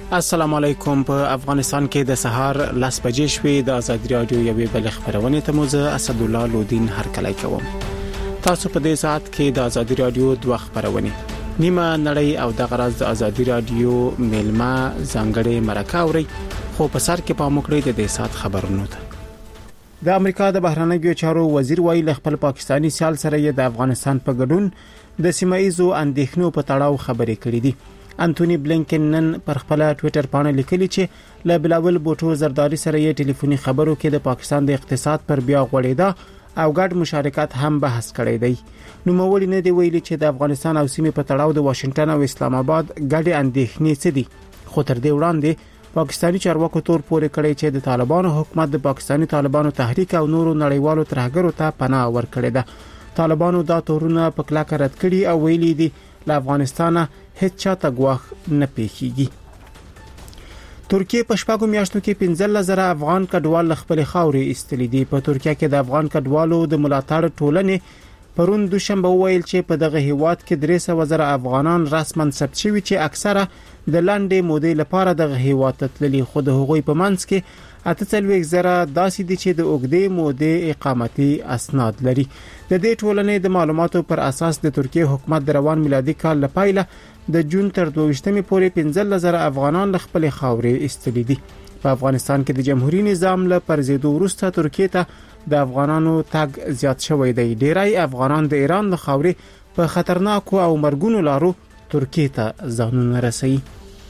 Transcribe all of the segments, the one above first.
السلام علیکم. په افغانستان کې د سهار 10 بجې شوې. د آزادي رادیو یوې بل خبرونه ته موزه اسد الله لودین هرکلی کوم. تاسو په دې ساعت کې د آزادي رادیو دوه خبرونه نیمه نړۍ او د غرض د آزادي رادیو ملما ځانګړي مرکه اوري، خو په سر کې پام وکړئ د دې ساعت خبرونه ته. د امریکا د بهرنیو چارو وزیر ویل خپل پاکستانی سیال سره د افغانستان په ګډون د سیمایزو اندېښنو په تړاو خبرې کړې دي. انټونی بلینکن نن پر خپل ټوئیټر باندې لیکلي چې له بلاول بوټو زرداری سره یې ټلیفوني خبرو کې د پاکستان د اقتصاد پر بیا غوړېدا او ګډ مشارکت هم بحث کړی دی. نو مولي نه دی ویلي چې د افغانستان او سیمې په تړاو د واشنگټن او اسلام آباد ګډ اندېښنې څه دي، خو تر دې وړاندې پاکستانی چارواکو تور پورې کړی چې د طالبانو حکومت د پاکستانی طالبانو تحریک او نورو نړیوالو ترهګرو ته پناه ورکړې ده. طالبانو دا تورونه په کلکه رد کړي او ویلي دي له افغانستان هیڅ چاته غواخ نه پیخیږي. ترکیه په شپږو میاشتو کې 15,000 افغان کډوال خپل خاورې ایستلې دي. په ترکیه کې د افغان کډوالو د ملاتړ ټولنې پرون دوشنبه ویل چې په دغه هیواد کې 300,000 افغانان رسماً ثبت شوي چې اکثره د لنډې مودې لپاره دغه هیواد ته تللي، خو د هغوی په منځ کې 48,000 داسې دي چې د اوږدې مودې اقامتي اسناد لري. د دې ټولنې د معلوماتو پر اساس د ترکیه حکومت د روان میلادي کال لپاره د جون تر 22مې پورې 15,000 افغانان خپل خاورې ایستلې دي. په افغانستان کې د جمهوریت نظام له پرځېدو وروسته ترکیه ته د افغانانو تګ زیات شوی دی. ډیری افغانان د ایران له خاورې په خطرناکو او مرګونو لارو ترکیه ته ځانونه رسوي.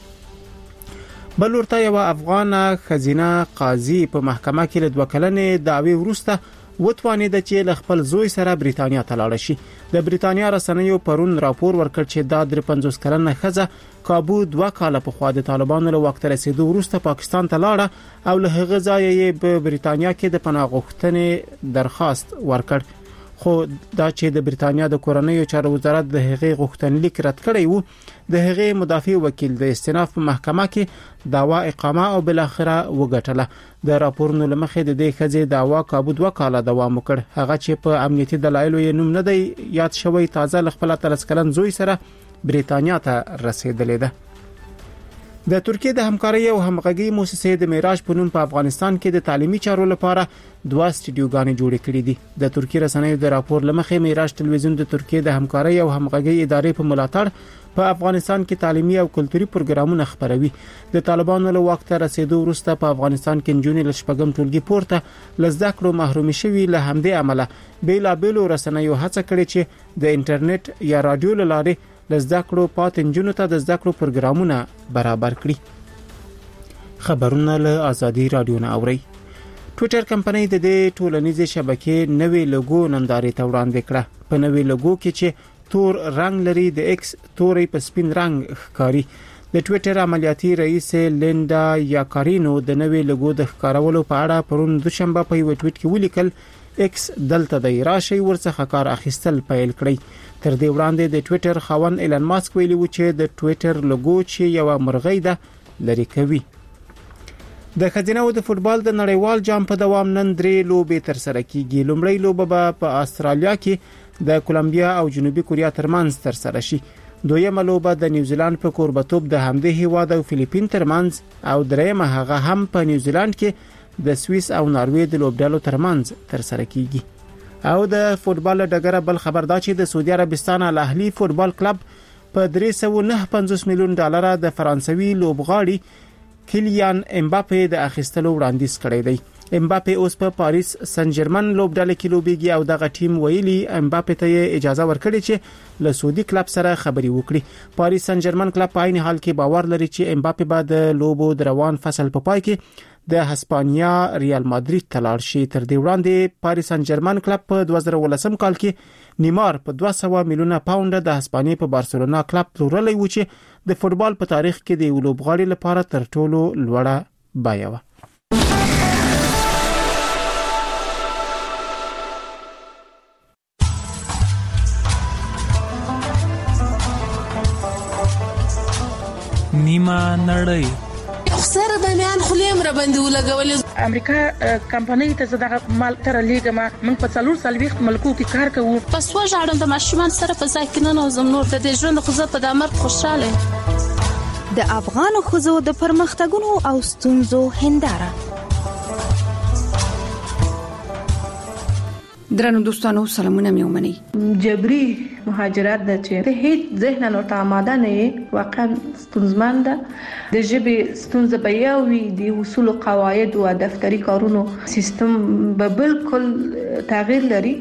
بل ورته یو افغان خزینه قاضي په محکمه کې له 2 کلنې دعوی وروسته وتوانید چې خپل زوی سره بریتانیا ته لاړ شي. د بریتانیا رسنیو پرون راپور ورکړ چې د 53 کلنه ښځه کابو 2 کال په خوا د طالبانو له وخت رسیدو وروسته پاکستان ته لاړه او له هغه ځایه یې په بریتانیا کې د پناه غوښتنې درخواست ورکړ، خو دا چې د بریتانیا د کورنیو چارو وزارت د هغې غوښتنلیک رد کړی وو، د هغې مدافع وکیل د استئناف په محکمه کې دعوا اقامه او بل اخره وګټله. د راپورونو لمخې د دې ښځې دعوا کابو 2 کال دوام وکړ. هغه چې په امنیتي دلایلو یې نوم نه دی یاد شوی، تازه له خپل 13 کلن زوی سره بریتانیا ته رسیدلې ده. د ترکیه د همکارۍ او همغږي مؤسسې د معراج په نوم په افغانستان کې د تعلیمي چارو لپاره 2 سټډیوګانې جوړې کړې دي. د ترکیه رسنیو د راپور لمخې معراج ټلویزیون د ترکیه د همکارۍ او همغږي ادارې په ملاتړ په افغانستان کې تعلیمي او کلتوري پروګرامونه خپروي. د طالبانو له وخت رسیدو وروسته په افغانستان کې نجونې له شپږم ټولګي پورته له زده کړو محروم شوي، له همدې عمله بیلابېلو رسنیو هڅه کړې چې د انټرنیټ یا رادیو له لارې د زده کړو پاتې نجونو ته د زده کړو پروګرامونه برابر کړي. خبرونه له آزادي رادیو نه اوري. ټوئیټر کمپنۍ د دې ټولنیزې شبکې نوې لوګو نندارې ته وړاندې کړه. په نوې لوګو کې چې تور رنگ لري، د ایکس توري په سپین رنگ ښکاري. د ټوئیټر عملیاتي رئیس لیندا یاکارینو د نوې لوګو د ښکارولو په اړه پرون دوشنبه په یو ټویټ کې ولیکل ایکس دلته د راشي ورڅخه کار اخیستل پیل کړی. تر دې وړاندې د ټوئیټر خاوند ایلن ماسک ویلي و چې د ټوئیټر لوګو چې یو مرغۍ ده لري کوي. د خزینه او د فوتبال د نړیوال جام په دوام نن 3 لوبې تر سره کیږي. لومړی لوبه په استرالیا کې د کولمبیا او جنوبي کوریا ترمنځ تر سره شي. دویمه لوبه د نیوزیلند په کوربتوب د همدې هیواد او فلیپین ترمنځ، او دریمه هغه هم په نیوزیلند کې د سویس او ناروې د لوبډلو ترمنځ تر سره کیږي. او د فوتبال ډګر بل خبر دا چې د سعودي عربستان الاهلی فوتبال کلب په 359 میلیون ډالر د فرانسوي لوبغاړي کیلیان امباپه د اخیستلو وړاندیز کړی دی. امباپه اوس په پاریس سن جرمن لوبډله کې لوبيږي او دغه ټیم ویلي امباپه ته اجازه ورکړي چې له سعودي کلب سره خبري وکړي. پاریس سن جرمن کلب په عین حال کې باور لري چې امباپه بعد لوبو د روان فصل په پای کې د هسپانیا ریال مادرید ته لاړ شي. تر دې وړاندې پاریس سن جرمن کلب په 2018 کال کې نیمار په 200 میلیونه پاونډ د هسپانیا په بارسلونا کلب پلورلی و چې د فوتبال په تاریخ کې د لوبغاړي لپاره تر ټولو لوړه بیه و. نیمه نړۍ سره د میان خلیم را باندې ولګولې. امریکا کمپنۍ ته زده مال تر لیګما موږ په 440 ملکو کې کار کوو. پس وژاړم د ماشومان سره په ځای کې نه نوزم نور د ژوند خو زه په دمر خوشاله. د افغان ښځو د پرمختګونو او ستونزو هنداره. درنو دوستانو سلامونه مې ومنئ. جبري مهاجرت د چې هیڅ ذهن او تعامد نه واقعا ستونزمن ده. د ژبې ستونزه به یو وي، د اصول او قواعد او دفتري کارونو سیستم به بالکل تغییر لري.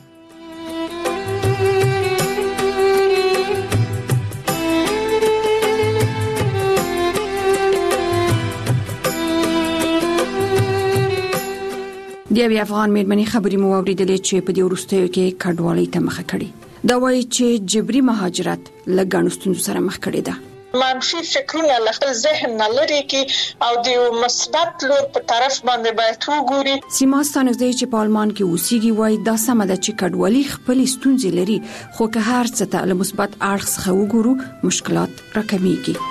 د یوې افغان میرمنې خبرې مو واوریدلې چې په دې وروستیو کې کډوالۍ ته مخه کړې. دا وایي چې جبري مهاجرت له ګڼو ستونزو سره مخ کړې ده. منفي فکرونه له خپل ذهن نه لري کی او د مثبت لور په طرف باندې باید وګوري. سیما ستانګزی چې په آلمان کې اوسېږي وایي دا سمه ده چې کډوالۍ خپل ستونزې لري، خو که هر څه ته له مثبت اړخ څخه وګورو مشکلات راکمېږي.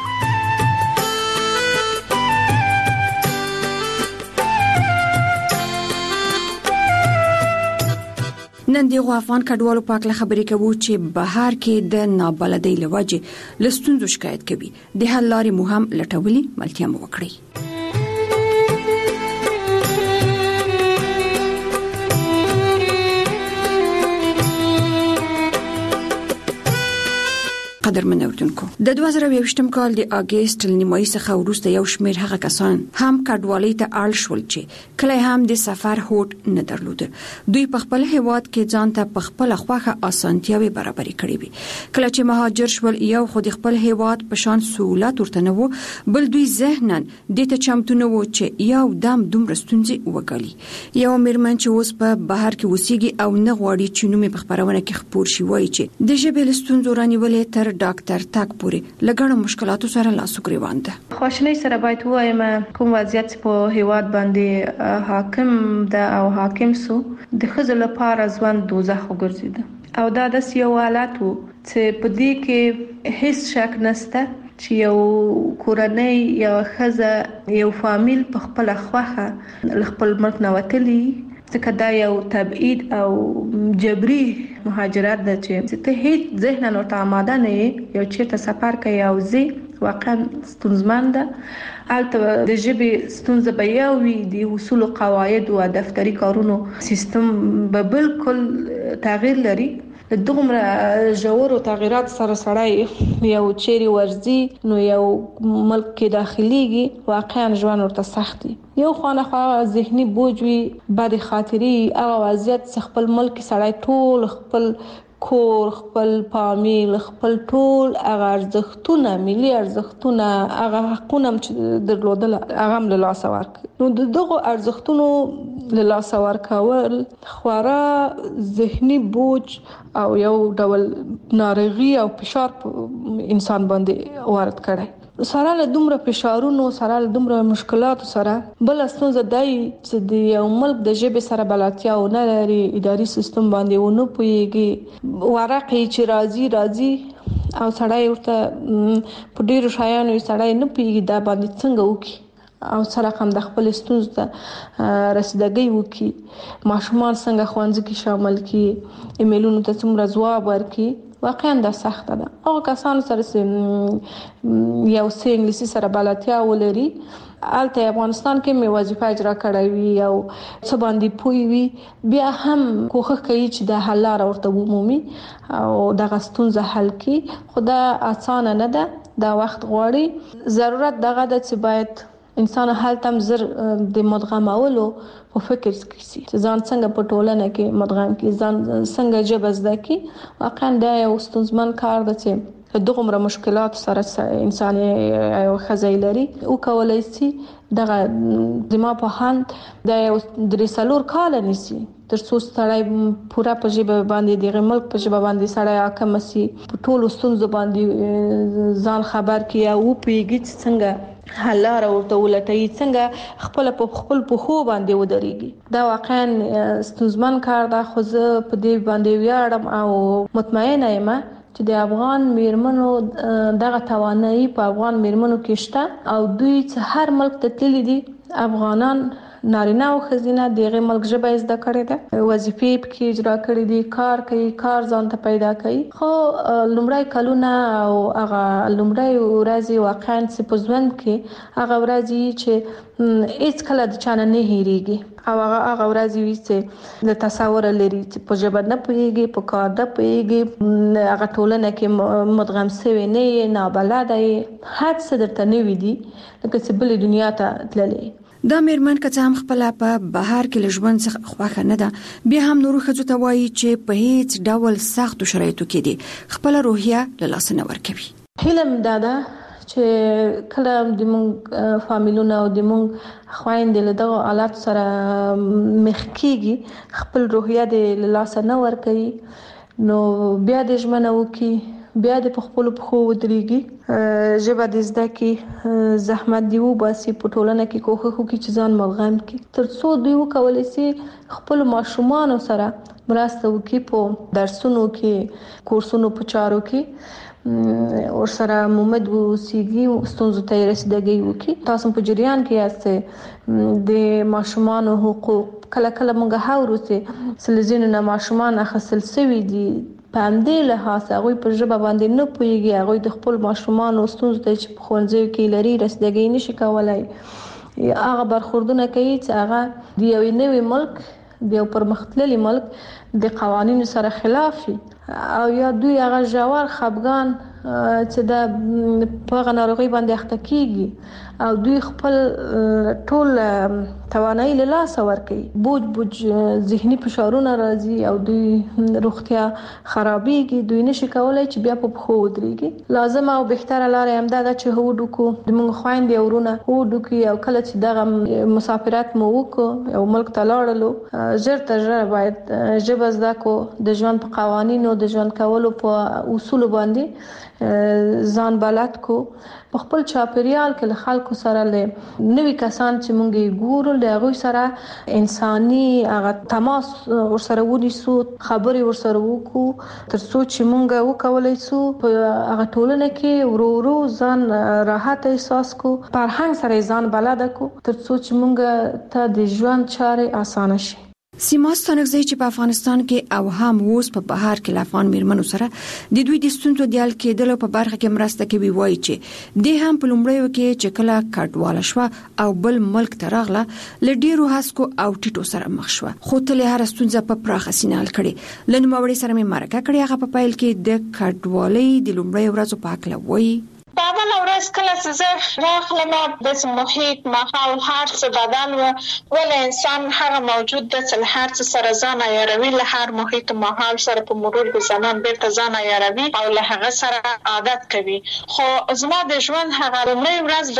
نن دغه افغان کډوالو په اړه خبرې کوو چې بهر کې د نابلدۍ لوجه لستونزو شکایت کوي. د حل لارې مو هم لټولې، ملتیا مو وکړي. قدرمن اوردونکو، د 2022م کال د اگست نیمایي څخه وروسته یو شمېر هغه کسان هم کډوالۍ ته اړ شول چې کله هم د سفر هوډ نه درلود. دوی په خپل هیواد کې ځان ته په خپل خوخه اسانتیاوي برابرې کړې وي. کله چې مهاجر شول یو خو د خپل هیواد په شان سہولت ورته نه وو، بل دوی ذهنن د ته چمتو نه وو چې یو دم دومره ستونزې وګالي. یو میرمن چې اوس په بهر کې اوسېږي او نه غواړي چې نومې په خبرونه کې خپور شي وایي چې د ژبې ستونزو رانیولې تر ډاکټر تک پورې لګړو مشکلاتو سره لاس وګریوان ده. خوشنۍ سره باید وایم کوم وضعیت په هیواد باندې حاکم ده او حاکم سو د خزل لپاره ځوان دوزخ وګرځید او دا د یو حالت وو چې په دې کې هیڅ شک نشته چې یو کورنۍ یا خزه یو فامیل په خپل خوخه خپل ملک نه وتلی ځکه دا یو تبعید او جبري مهاجرت ده چې ته هیڅ ذهن او تعامد نه یو چیرته سفر کوي او زی واقعا ستونزمن ده. البته د ژبې ستونزه به یو وي، د اصول او قواعد او دفتري کارونو سیستم به بالکل تغییر لري. دغه ژور تغیرات سره سړی یو چیرې ورځي نو یو ملک کې داخليږي واقعا ژوند ورته سخت دی. یو خانه ذهني بوج وي، بد خاطري او وضعیت خپل ملک سړی ټول خپل کور، خپل فامیل، خپل ټول هغه ارزښتونه، ملي ارزښتونه، هغه حقونه چې درلودل هغه هم له لاسه ورکړي. نو دغه ارزښتونو له لاسه ورکول خورا ذهني بوج او یو ډول ناروغي او فشار انسان باندې وارد کړي. سره له دومره فشارونو، سره له دومره مشکلاتو سره بل ستونزه دی چې د یو ملک د ژبې سره بلدتیا نه لري، اداري سیستم باندې ونه پوهیږي، ورقې چې راځي او سړی ورته په ډیرو شایانو سړی نه پوهیږي دا باندې څنګه وکړي او سره هم د خپل ستونزو ته رسیدګي وکړي، ماشومان څنګه ښوونځي کې شامل کړي، ایمیلونو ته څومره ځواب ورکړي. واقعا دا سخت ده. هغه کسان سره یو څه انګلیسي سره بلدتیا ولري، البته افغانستان کې مې وظیفه اجرا کړې وي او څه باندې پوي وي، بیا هم کوښښ کوي چې د حل لار ورته ومومي او دغه ستونزه حل کړي. خو دا اسانه نه ده، دا وخت غواړي. ضرورت دغه ده چې باید انسان حال تم زر د مدغمولو په فکر کې سي چې ځان څنګه په ټولنه کې مدغم کې ځان څنګه جبز ده کې واقعا دا یو ستونزمن کار ده چې دغه مشکلات سره انسان یو خزای لري او کولای سي دغه دما په هند د یو درسلور کال نسی تر څو ستړی پورا په ژبه باندې د ملک په ژبه باندې سړی حاکم سي، په ټولو ستونزو باندې ځان خبر کی او پیږي څنګه حل لار ورته ولټي، څنګه خپل په خو باندې ودرېږي. دا واقعا ستونزمن کار ده، خو زه په دې باندې ویاړم او مطمئنه یم چې د افغان میرمنو دغه توانایي په افغان میرمنو کې شته او دوی چې هر ملک ته تللي دي افغانان نارینه او ښځینه دغه ملک ژبه زده کړې ده، وظیفې پکې اجرا کړې دي، کار کوي، کار ځان ته پیدا کوي. خو لومړی کلونه او هغه لومړی ورځې واقعا چې په ژوند کې هغه ورځې چې هیڅ کله د چانه نه هېریږي او هغه ورځې وي چې د تصور لري چې په ژبه نه پوهیږي، په کار نه پوهیږي، هغه ټولنه کې مدغم شوی نه یې، نابلده یې، هر څه درته نوي دي لکه چې بلې دنیا ته تللی. دا میرمن که څه هم خپل په بهر کې له ژوند څخه خوښه نه ده، بیا هم نورو ښځو ته وایي چې په هیڅ ډول سختو شرایطو کې دي خپل روحیه له لاسه نه ورکوي. هیله مې دا ده چې کله د مونږ فامیلونه او د مونږ خويندې له دغه حالات سره مخ کیږي، خپل روحیه د لاسه نه ورکوي، نو بیا د ژمنه وکي، بیا د خپل پخو ودرېږي، ژبه د زده کې زحمت دی وباسي، په ټولنه کې کوښښ وکړي چې ځان ملغم کړي ترڅو دوی وکولای شي خپل ماشومان سره مرسته وکړي په درسونو کې، کورسونو په چارو کې، او سره مومد وسیږي، ستونزو ته رسیدګي وکړي. تاسو په جریان کې یاست د ماشومان حقوق. کله کله موږ هاورو چې سلزینو نه ماشومان اخیستل شوی دي، په همدې لحاظ هغه په ژبه باندې نه پوهیږي، هغه د خپل ماشومان او ستونزو ته چې په ښوونځیو کې لري رسیدګي نشي کولای. هغه برخوردونه کوي چې هغه د یو نوي ملک، د یو پرمختللي ملک د قوانینو سره خلاف او یا دوی هغه ژور خپګان چې د په ناروغي باندې اخته کیږي او دوی خپل ټول توانایي له لاسه ورکوي، بوج ذهني فشارونه راځي او دوی روغتیا خرابېږي، دوی نشي کولای چې بیا په پخو ودرېږي. لازم او بهتره لار هم دا ده چې هوډ وکړو، د موږ خويندې او ورونه هوډ وکړي او کله چې دغه مسافرت مو وکړو او ملک ته لاړلو، ژر تر ژره باید ژبه زده کړو، د ژوند په قوانینو، د ژوند کولو په اصول باندې ځان بلد کو، په خپل چاپیریال کې له خلکو سره له نوي کسان چې مونږ ګورو له هغه سره انساني هغه تماس ورسره ونیسو، خبرې ورسره وکړو ترڅو چې مونږ وکولای شو په هغه ټولنه کې ورو ورو ځان راحت احساس کو، فرهنګ سره ځان بلد کو ترڅو چې مونږ ته د ژوند چارې اسانه شي. سیما ستانکزی چې په افغانستان کې او هم اوس په بهر کې لافان میرمنو سره د دوی د ستونزو د حل کېدلو په برخه کې مرسته کوي، وایي چې د هم په لومړیو کې چې کله کډواله شو او بل ملک ته راغله ل ډیرو هڅو او ټیټو سره مخ شو، خو تل هر ستونزه په پراخه سینه حل کړي. لنو موري سره مې مرکه کړې، هغه په پایل کې د کډوالۍ د لومړیو ورځو په اړه وایي. بابا ورځ کله چې زه راغلم د محیط ماحول هر څه بدل و، ول انسان هغه موجود د څل هر څه سره ځان عیاروي، له هر محیط ماحول سره په مرور د زمان بیرته ځان عیاروي او له هغه سره عادت کوي. خو زما د ژوند هغه لومړی ورځ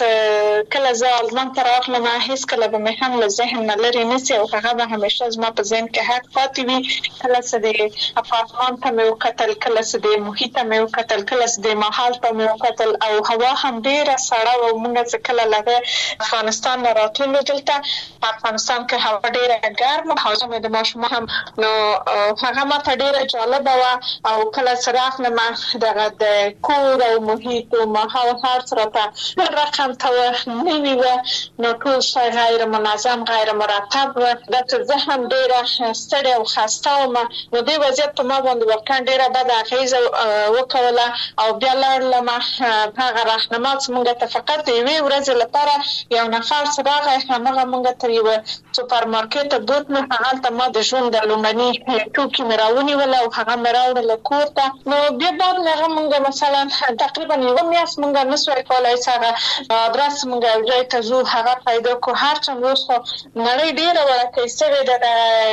د کله زه آلمان ته راغلم هیڅ کله به مې هم له ذهن نه لرې نشي او هغه به همیشه زما په ذهن کې حق پاتې وي. کله چې د اپارتمان ته مې وکتل، کله چې د محیط ته مې وکتل، کله چې د ماحول ته مې او هوا هم ډیره سړه او موږ چې کله لږه افغانستان نه راتلو دلته په افغانستان کې هوا ډیره ګرمه، حاجه مې د ماشوم هم نو هغه ماته ډیره جالبه و او کله چې راغلم دغه د کور او محیط او ماحول هر څه راته رقم ته نوي و، نو ټول شی غیر منظم، غیر مرتب و، دا چې زه هم ډیره ستړې او خسته وم. نو دې وضعیت په ما باندې واقعا ډیره بده اغیزه وکوله او بیا لاړلم هغه راهنما چې موږ ته فقط یوې ورځې لپاره یو نفر راغی، هغه موږ ته یو سوپر مارکیټ ته بوت مې، هغلته ما د ژوند د لومړني توکي مې راونیول او هغه مې راوړل کور ته. نو بیا بعد هغه موږ مثلا تقریبا یو میاشت موږ نسوای کولای چې هغه ادرس موږ یو ځای ته ځو هغه پیدا کو. هر څومره اوس خو نړۍ ډېره ورکه شوې ده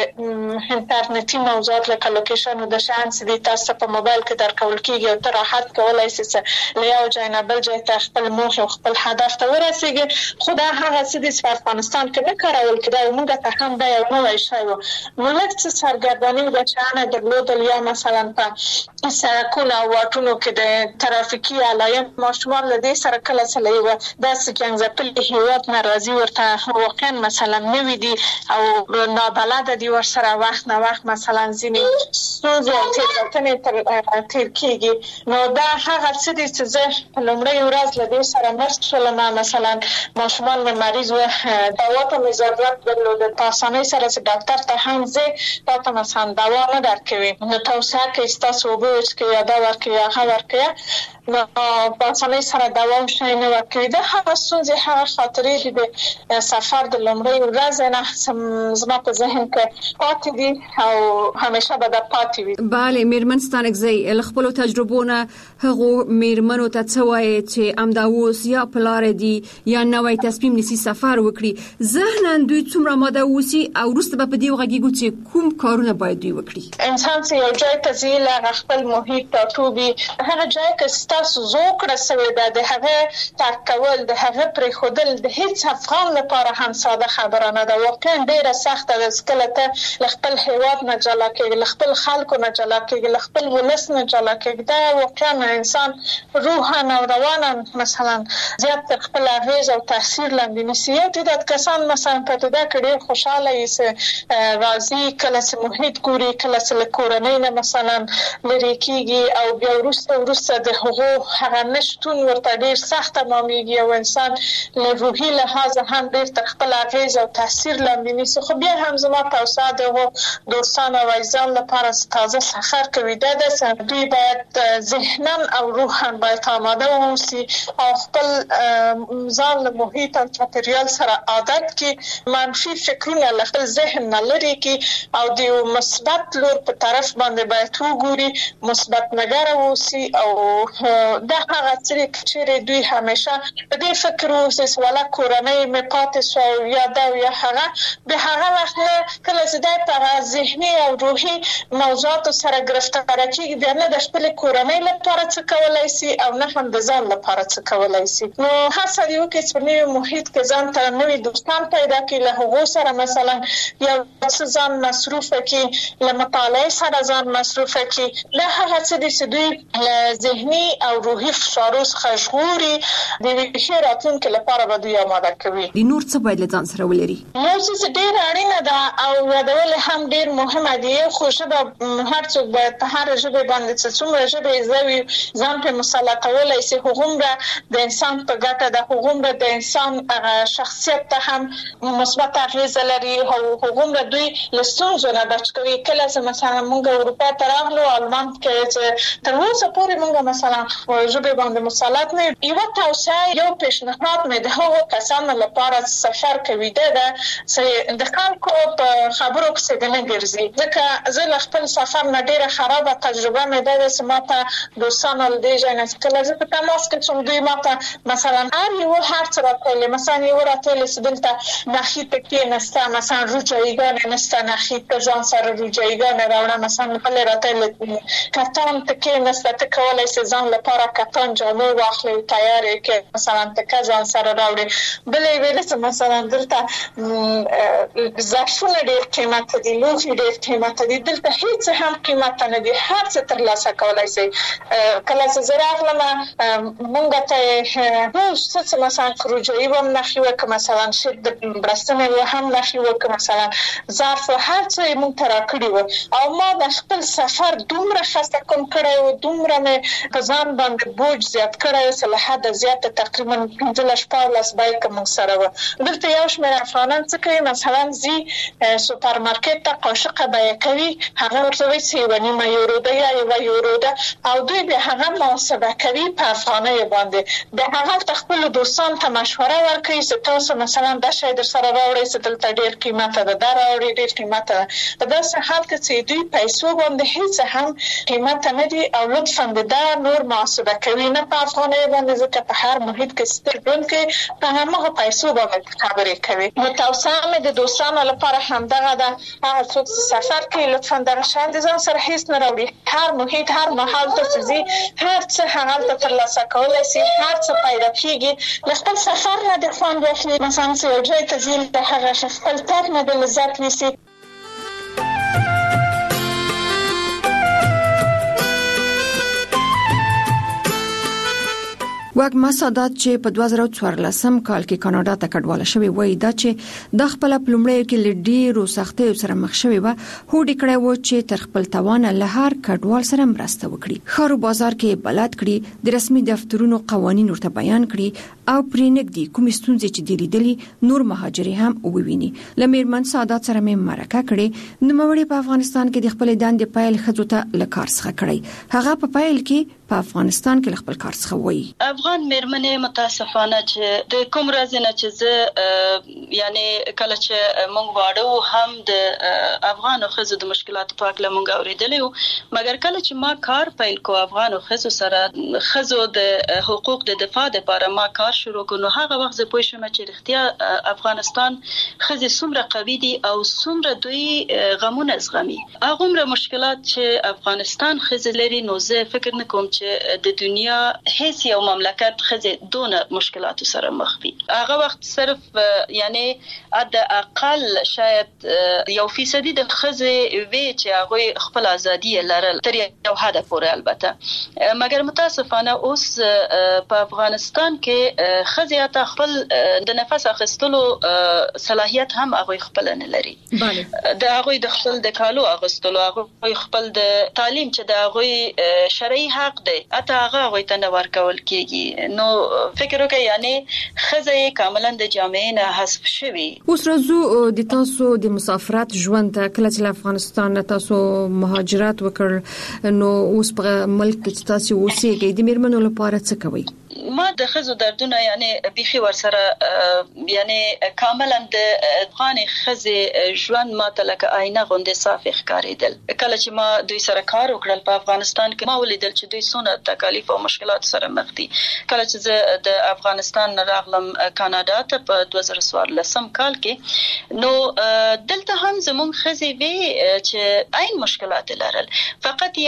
د انټرنیټي موضوعات لکه لوکیشن او د شیان چې دي تاسو په موبایل کې درکول کېږي او ته راحت کولای شې له یو ځای نه بل ځای ته خپل موخه او خپل هدف ته ورسېږي. خو دا هغه څه دي چې په افغانستان کې نه کارول کېده او موږ ته هم دا یو نوی شی و. نو لږ څه سرګرداني بچیانه درلودل، یا مثلا په سړکونو او واټونو کې د ترافیکي علایم ماشومان له دې سره کله څه له یوه داسې ګنګځپلي هېواد نه راځي، ورته واقعا مثلا نوي دي او نابلده دي، ورسره وخت نه وخت مثلا ځینې ستونزې او تېروتنې تېر کېږي. نو دا هغه څه دي چې زه په لومړي لومړی ورځ له دې سره مست شولم، مثلا ماشومان مې مریض و، دوا ته مې ضرورت درلود، په اسانۍ سره چې ډاکټر ته هم ځې تا ته مثلا دوا نه درکوي، نو توصیه کوي ستاسو اوبه وڅښئ یا دا ورکوي یا هغه ورکوي، نو په اسانۍ سره دوا هم شی نه ورکوي. دا هغه ستونزې هغه خاطرې دي د سفر د لومړۍ ورځې نه زما په ذهن کې پاتې دي او همیشه به دا پاتې وي. بله میرمن ستانکزی له خپلو تجربو نه هغو میرمنو ته څه وایي چې همدا اوس یا په لاره دي یا نوی تصمیم نیسي سفر وکړي، ذهناً دوی څومره آماده اوسي او وروسته به په دې وغږیږو چې کوم کارونه باید دوی وکړي؟ انسان چې یو ځای ته ځي له خپل محیط ټاټوبي، هغه ځای کې ستاسو زوکړه سوې ده، د هغه ترک کول، د هغه پرېښودل د هیڅ افغان لپاره هم ساده خبره نه ده. واقعا ډېره سخته ده چې کله ته له خپل هېواد نه جلا کېږي، له خپل خلکو نه جلا کېږي، له خپل ولس نه جلا کېږي. دا واقعا انسان روحاً او روانا مثلا زیات تر خپل اغېز او تاثیر لاندې نیسي. یو تعداد کسان مثلا په دې کې ډېر خوشاله وي چې راځي، کله چې محیط ګوري، کله چې له کورنۍ نه مثلا لرې کېږي او بیا وروسته د هغو هغه نشتون ورته ډېر سخته معلومېږي او انسان له روحي لحاظه هم ډېر تر خپل اغېز او تاثیر لاندې نیسي. خو بیا هم زما توصیه د هغو دوستانو او عزیزانو لپاره چې تازه سفر کوي دا ده چې دوی باید ذهناً او روحاً باید آماده واوسي او خپل ځان له محیط او چاپېریال سره عادت کړي، منفي فکرونه له خپل ذهن نه لرې کړي او د یو مثبت لور په طرف باندې باید وګوري، مثبت نګره واوسي. او دا هغه چیرې دوی همیشه په دې فکر واوسي چې ولا کورنۍ مې پاتې شو یا دا یا هغه، به هغه وخت کله چې دی په ذهني او روحي موضوعاتو سره ګرفتاره کېږي بیا نه د خپلې کورنۍ لپاره څه کولی شي او نه هم د ځان لپاره څه کولی شي. نو هڅه دې وکړي چې په نوي محیط کې ځان ته نوي دوستان پیدا کړي، له هغو سره مثلا یو څه ځان مصروفه کړي، له مطالعې سره ځان مصروفه کړي. دا هغه څه دي چې دوی له ذهني او روحي فشارو څخه ژغوري، د یوې ښې راتلونکې لپاره به دوی آماده کوي. د نور څه باید له ځان سره ولري؟ نور څه ډېره اړینه ده او یادول هم ډېر مهمه دي. خو ژبه هر څوک باید په هره ژبه باندې څومره ژبه زده وي ځان پرې مسلطولی شي، هغومره د انسان په ګټه ده، هغومره د انسان شخصیت ته هم مثبت اغېزه لري او هغومره دوی له ستونزو نه بچ کوي. کله چې مثلا موږ اروپا ته راغلو المان کې چې تر اوسه پورې موږ مثلا ژبې باندې مسلط نه یو توصیه یو پیشنهاد مې د هغو کسانو لپاره سفر کوي ده چې د خلکو په خبرو پسې نه ګرځي، ځکه زه له خپل سفر نه ډېره خرابه تجربه مې ده چې ما ته دوستانو له دې ځای نه کله زه په تماس کې شوم دوی ما ته مثلا هر څه راکولی، مثلا یو راکولی چې دلته نخي ته کېنسته، مثلا روجایګانې نسته، نخي ته ځان سره روجایګانې راوړه، مثلا بلې راته کتان ته کېنسته، ته کولی شې ځان لپاره کتان جامې واخلې تیارې کې مثلا تکه ځان سره راوړې. بلې ویلې چې مثلا دلته ظرفونه ډېر قیمته دي، لوښي ډېر قیمته دي، دلته هېڅ هم قیمته نه دي، هر څه ترلاسه کولی شئ. کله چې زه راغلم مونږ ته څه مثلا روجایي به هم نښې وکړه، مثلا شید د بړستنې به هم نښې وکړه، مثلا ظرف هر څه یې مونږ ته راکړي وو او ما د خپل سفر دومره خسته کم کړی و، دومره مې په ځان باندې بوج زیات کړی و چې له حده زیاته تقریبا 15-14 بایکه مونږ سره وه. دلته یو شمېر افغانان څه کوي، مثلا ځي سوپرمارکېټ ته قاشقه بیه کوي، هغه ورته وایي چې 1.5 یورو ده یا 1 یورو ده او دوی بیا هغه محاسبه کوي په افغانیو باندې. بیا هغه خپلو دوستانو ته مشوره ورکوي چې تاسو مثلا دا شی در سره راوړئ چې دلته ډېر قیمته ده، دا راوړئ ډېر قیمته ده. په داسې حال کې چې دوی پیسو باندې هېڅ هم قیمته نه دي او لطفا دا نور محاسبه کوي نه په افغانیو باندې، ځکه په هر محیط کې ستر ژوند کې په هماغه پیسو باندې خبرې کوي. نو توصیه مې د دوستانو لپاره همدغه ده، هغه څوک چې سفر کوي لطفا دغه شیان د ځان سره هېڅ نه راوړي. هر محیط هر مهال ته چې ځي هر څه هغلته ترلاسه کولی شي، هر څه پیدا کېږي. له خپل سفر نه د خوند واخلي، مثلا چې یو ځای ته ځي د هغه خپل تګ نه د لذت نیسي. واکمن سادات چې په 2014 کال کې کاناډا ته کډواله شوی وای دا چې د خپل پلمړیو کې لډیرو سختیو سره مخ شوی و هوډ کړی و چې تر خپل توان له هر کډوال سره مرسته وکړي خارو بازار کې بلد کړي د رسمي دفترونو قوانين ورته بیان کړي او پرېنګ دي کوم ستونزې چې دی لیدلې نور مهاجري هم وویني لمرمن سادات سره مې مرکه کړي نو موري په افغانستان کې د خپل دندې پایل خځو ته لکار څخه کړی هغه په پایل کې په افغانستان کې خپل کار څخه وایي افغان مېرمنې متاسفانه چې د کوم رازنه چې زه یعنی کله چې مونږ واړو هم د افغانو خزو د مشکلات په اړه مونږ اوریدلې مګر کله چې ما کار پیل کو افغانو خزو سره خزو د حقوق د دفاع لپاره ما کار شروع کړ نو هغه وخت زه پوه شوم چې اختیار افغانستان خزو څومره قوي دي او څومره دوی غمونه زغمي هغه مشکلات چې افغانستان خزو لري نو زه فکر نه کوم چې د دنیا هیڅ یو مملکت خزه دونه مشکلات سره مخ وي هغه وخت صرف یعنی د اقل شاید یو فیصدي د خزه وی چې هغه خپل ازادي لرل تر یو حد پورې البته مګر متاسفانه اوس په افغانستان کې خزه ته خپل د نفس اخیستلو صلاحیت هم هغه خپل نه لري د هغه د خپل د کالو اغستلو هغه خپل د تعلیم چې د هغه شرعي حق دی اته هغه ته نه ورکول کیږي نو فکر وکړئ یعنی خزه کاملا د جامعې نه حذف شوی اوس راځو د تاسو د مسافرت ژوند ته کله چې افغانستان تاسو مهاجرت وکړ نو اوس په ملک کې تاسو اوسېږئ د میرمنو لپاره څه کوي ما د خزو دردونه یعنی بيخي ورسره یعنی کاملا د افغان خزه ژوند ما تلکه آینه غوندې صاف ښکارېدل کله چې ما دوی سره کار وکړل په افغانستان کې ما ولیدل چې دوی څونه تکالیف او مشکلات سره مخ دي کله چې زه د افغانستان راغلم کاناډا ته په 2014 کال کې نو دلته هم زموږ خزه وی چې عین مشکلات لرل فقط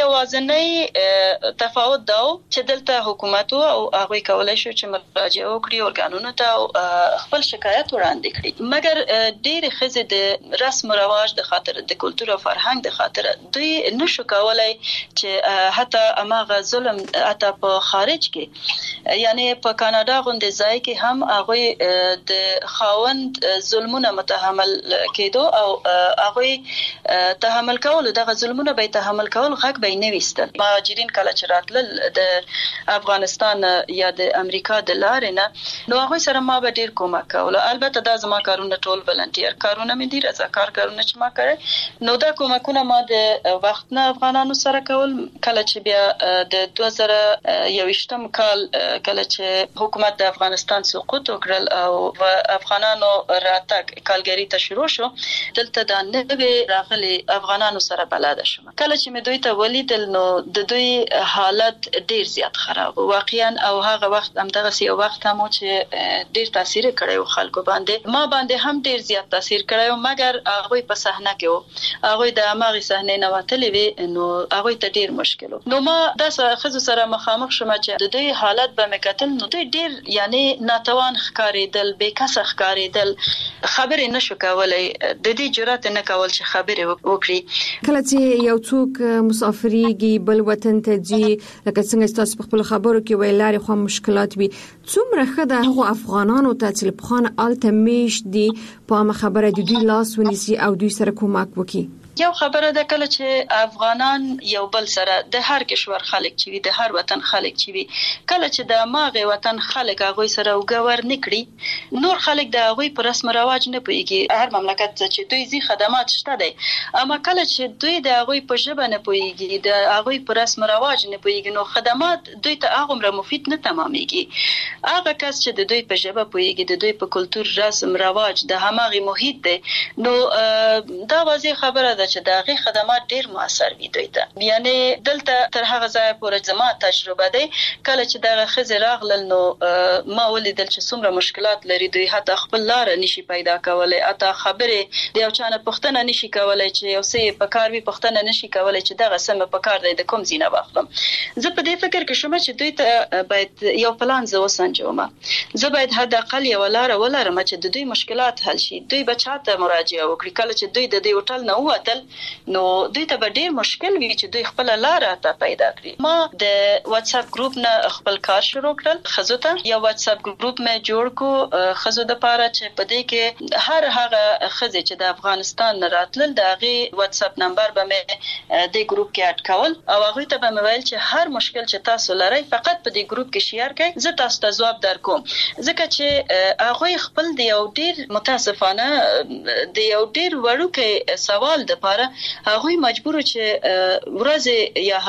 یوازنی تفاوت دا چې دلته حکومت او هغه کولای شو چې مراجعه وکړي اورګانونو ته خپل شکایت وړاندې کړي مګر ډېر خزه د رسم او رواج د خاطر د کلتور او فرهنګ د خاطر دوی نشو کولای چې حتی اماغه ظلم اته په خارج کې یعنی په کاناډا غونډه ځای کې هم هغه د خاوند ظلمونه متحمل کېدو او هغه تحمل کول دغه ظلمونه به تحمل کول حق به نه وستل مهاجرین کله چې راتلل د افغانستان یا د امریکا د لارې نه نو هغه سره ما به ډیر کومک کول البته دا زما کارونه ټول ولنټیر کارونه مې دي رضاکار کارونه چې ما کړې نو دا کومکونه ما د وخت نه افغانانو سره کول کله چې بیا د 2021 کال کله چې حکومت د افغانستان سقوط وکړل او افغانانو راتګ کالګری ته شروع شو دلته د نوې راغلي افغانانو سره بلد شوم کله چې مې دوی ته ولیدل نو د دوی حالت ډیر زیات خراب واقعا او هغه وخت هم دغه یو وخت هم چې ډیر تاثیر کړی خلکو باندې ما باندې هم ډیر زیات تاثیر کړی مګر هغه په صحنه کې هغه د اماغي صحنه نه وتلې وي نو هغه ته ډیر مشکل نو ما د خزو سره مخامخ شوم چې د دوی حالت به مکتل نو دوی ډیر یعنی ناتوان ښکارېدل بیکسه ښکارېدل خبرې نشو کولای د دې جرأت نه کول چې خبرې وکړي کله چې یو څوک مسافرېږي بل وطن ته ځي لکه څنګه تاسو په خپل خبرو کې ویلاري خو مشکلات وي څومره خده هغه افغانانو ته چې په خان الته میش دي په خبره د دوی لاس ونیسي او دوی سره کومک وکړي یو خبره ده کله چې افغانان یو بل سره د هر کشور خلک چې وي د هر وطن خلک چې وي کله چې د ماغه وطن خلک هغه سره وګور نکړي نور خلک د هغه پر رسم رواج نه پويږي هر مملکت چې دوی زی خدمات شته دي اما کله چې دوی د هغه په ژبه نه پويږي د هغه پر رسم رواج نه پويږي نو خدمات دوی ته هغه مفید نه تمامېږي هغه کس چې د دوی په ژبه پويږي د دوی په کلتور رسم رواج د هماغي محیط دی نو دا واضح خبره چې دغه خدمات ډیر موثر وي دوی ته یعنی دلته تر هغه ځای پورې زما تجربه ده کله چې دغه خزه راغلل نو ما ولیدل چې څومره مشکلات لري دوی حتی خپل لار نشي پیدا کولای اته خبره د یو چانه پښتنه نشي کولای چې یو څه په کار وي پښتنه نشي کولای چې دغه سم په کار دی د کوم زینه واخلم زه په دې فکر کې شوم چې دوی ته باید یو پلان زو وسنجوم زه باید حد اقل یو لار ولرم چې د دوی مشکلات حل شي دوی بچاته مراجعه وکړي کله چې دوی د دې هوټل نه وته کېدل نو دوی ته به ډیر مشکل وي چې دوی خپل لار ته پیدا کړي. ما د واتس اپ ګروپ نه خپل کار شروع کړل. خزو ته یو واتس اپ ګروپ مې جوړ کو خزو د پاره چې په دې کې هر هغه خزې چې د افغانستان نه راتلل دغه واتس اپ نمبر به مې د ګروپ کې اډ کول او هغه ته به مې ویل چې هر مشکل چې تاسو لرئ فقط په دې ګروپ کې شیر کړئ، زه تاسو ته ځواب درکوم. ځکه چې هغه خپل د یو ډیر متاسفانه د یو ډیر وړوکی سوال د پاره هغه مجبور چې ورځ یا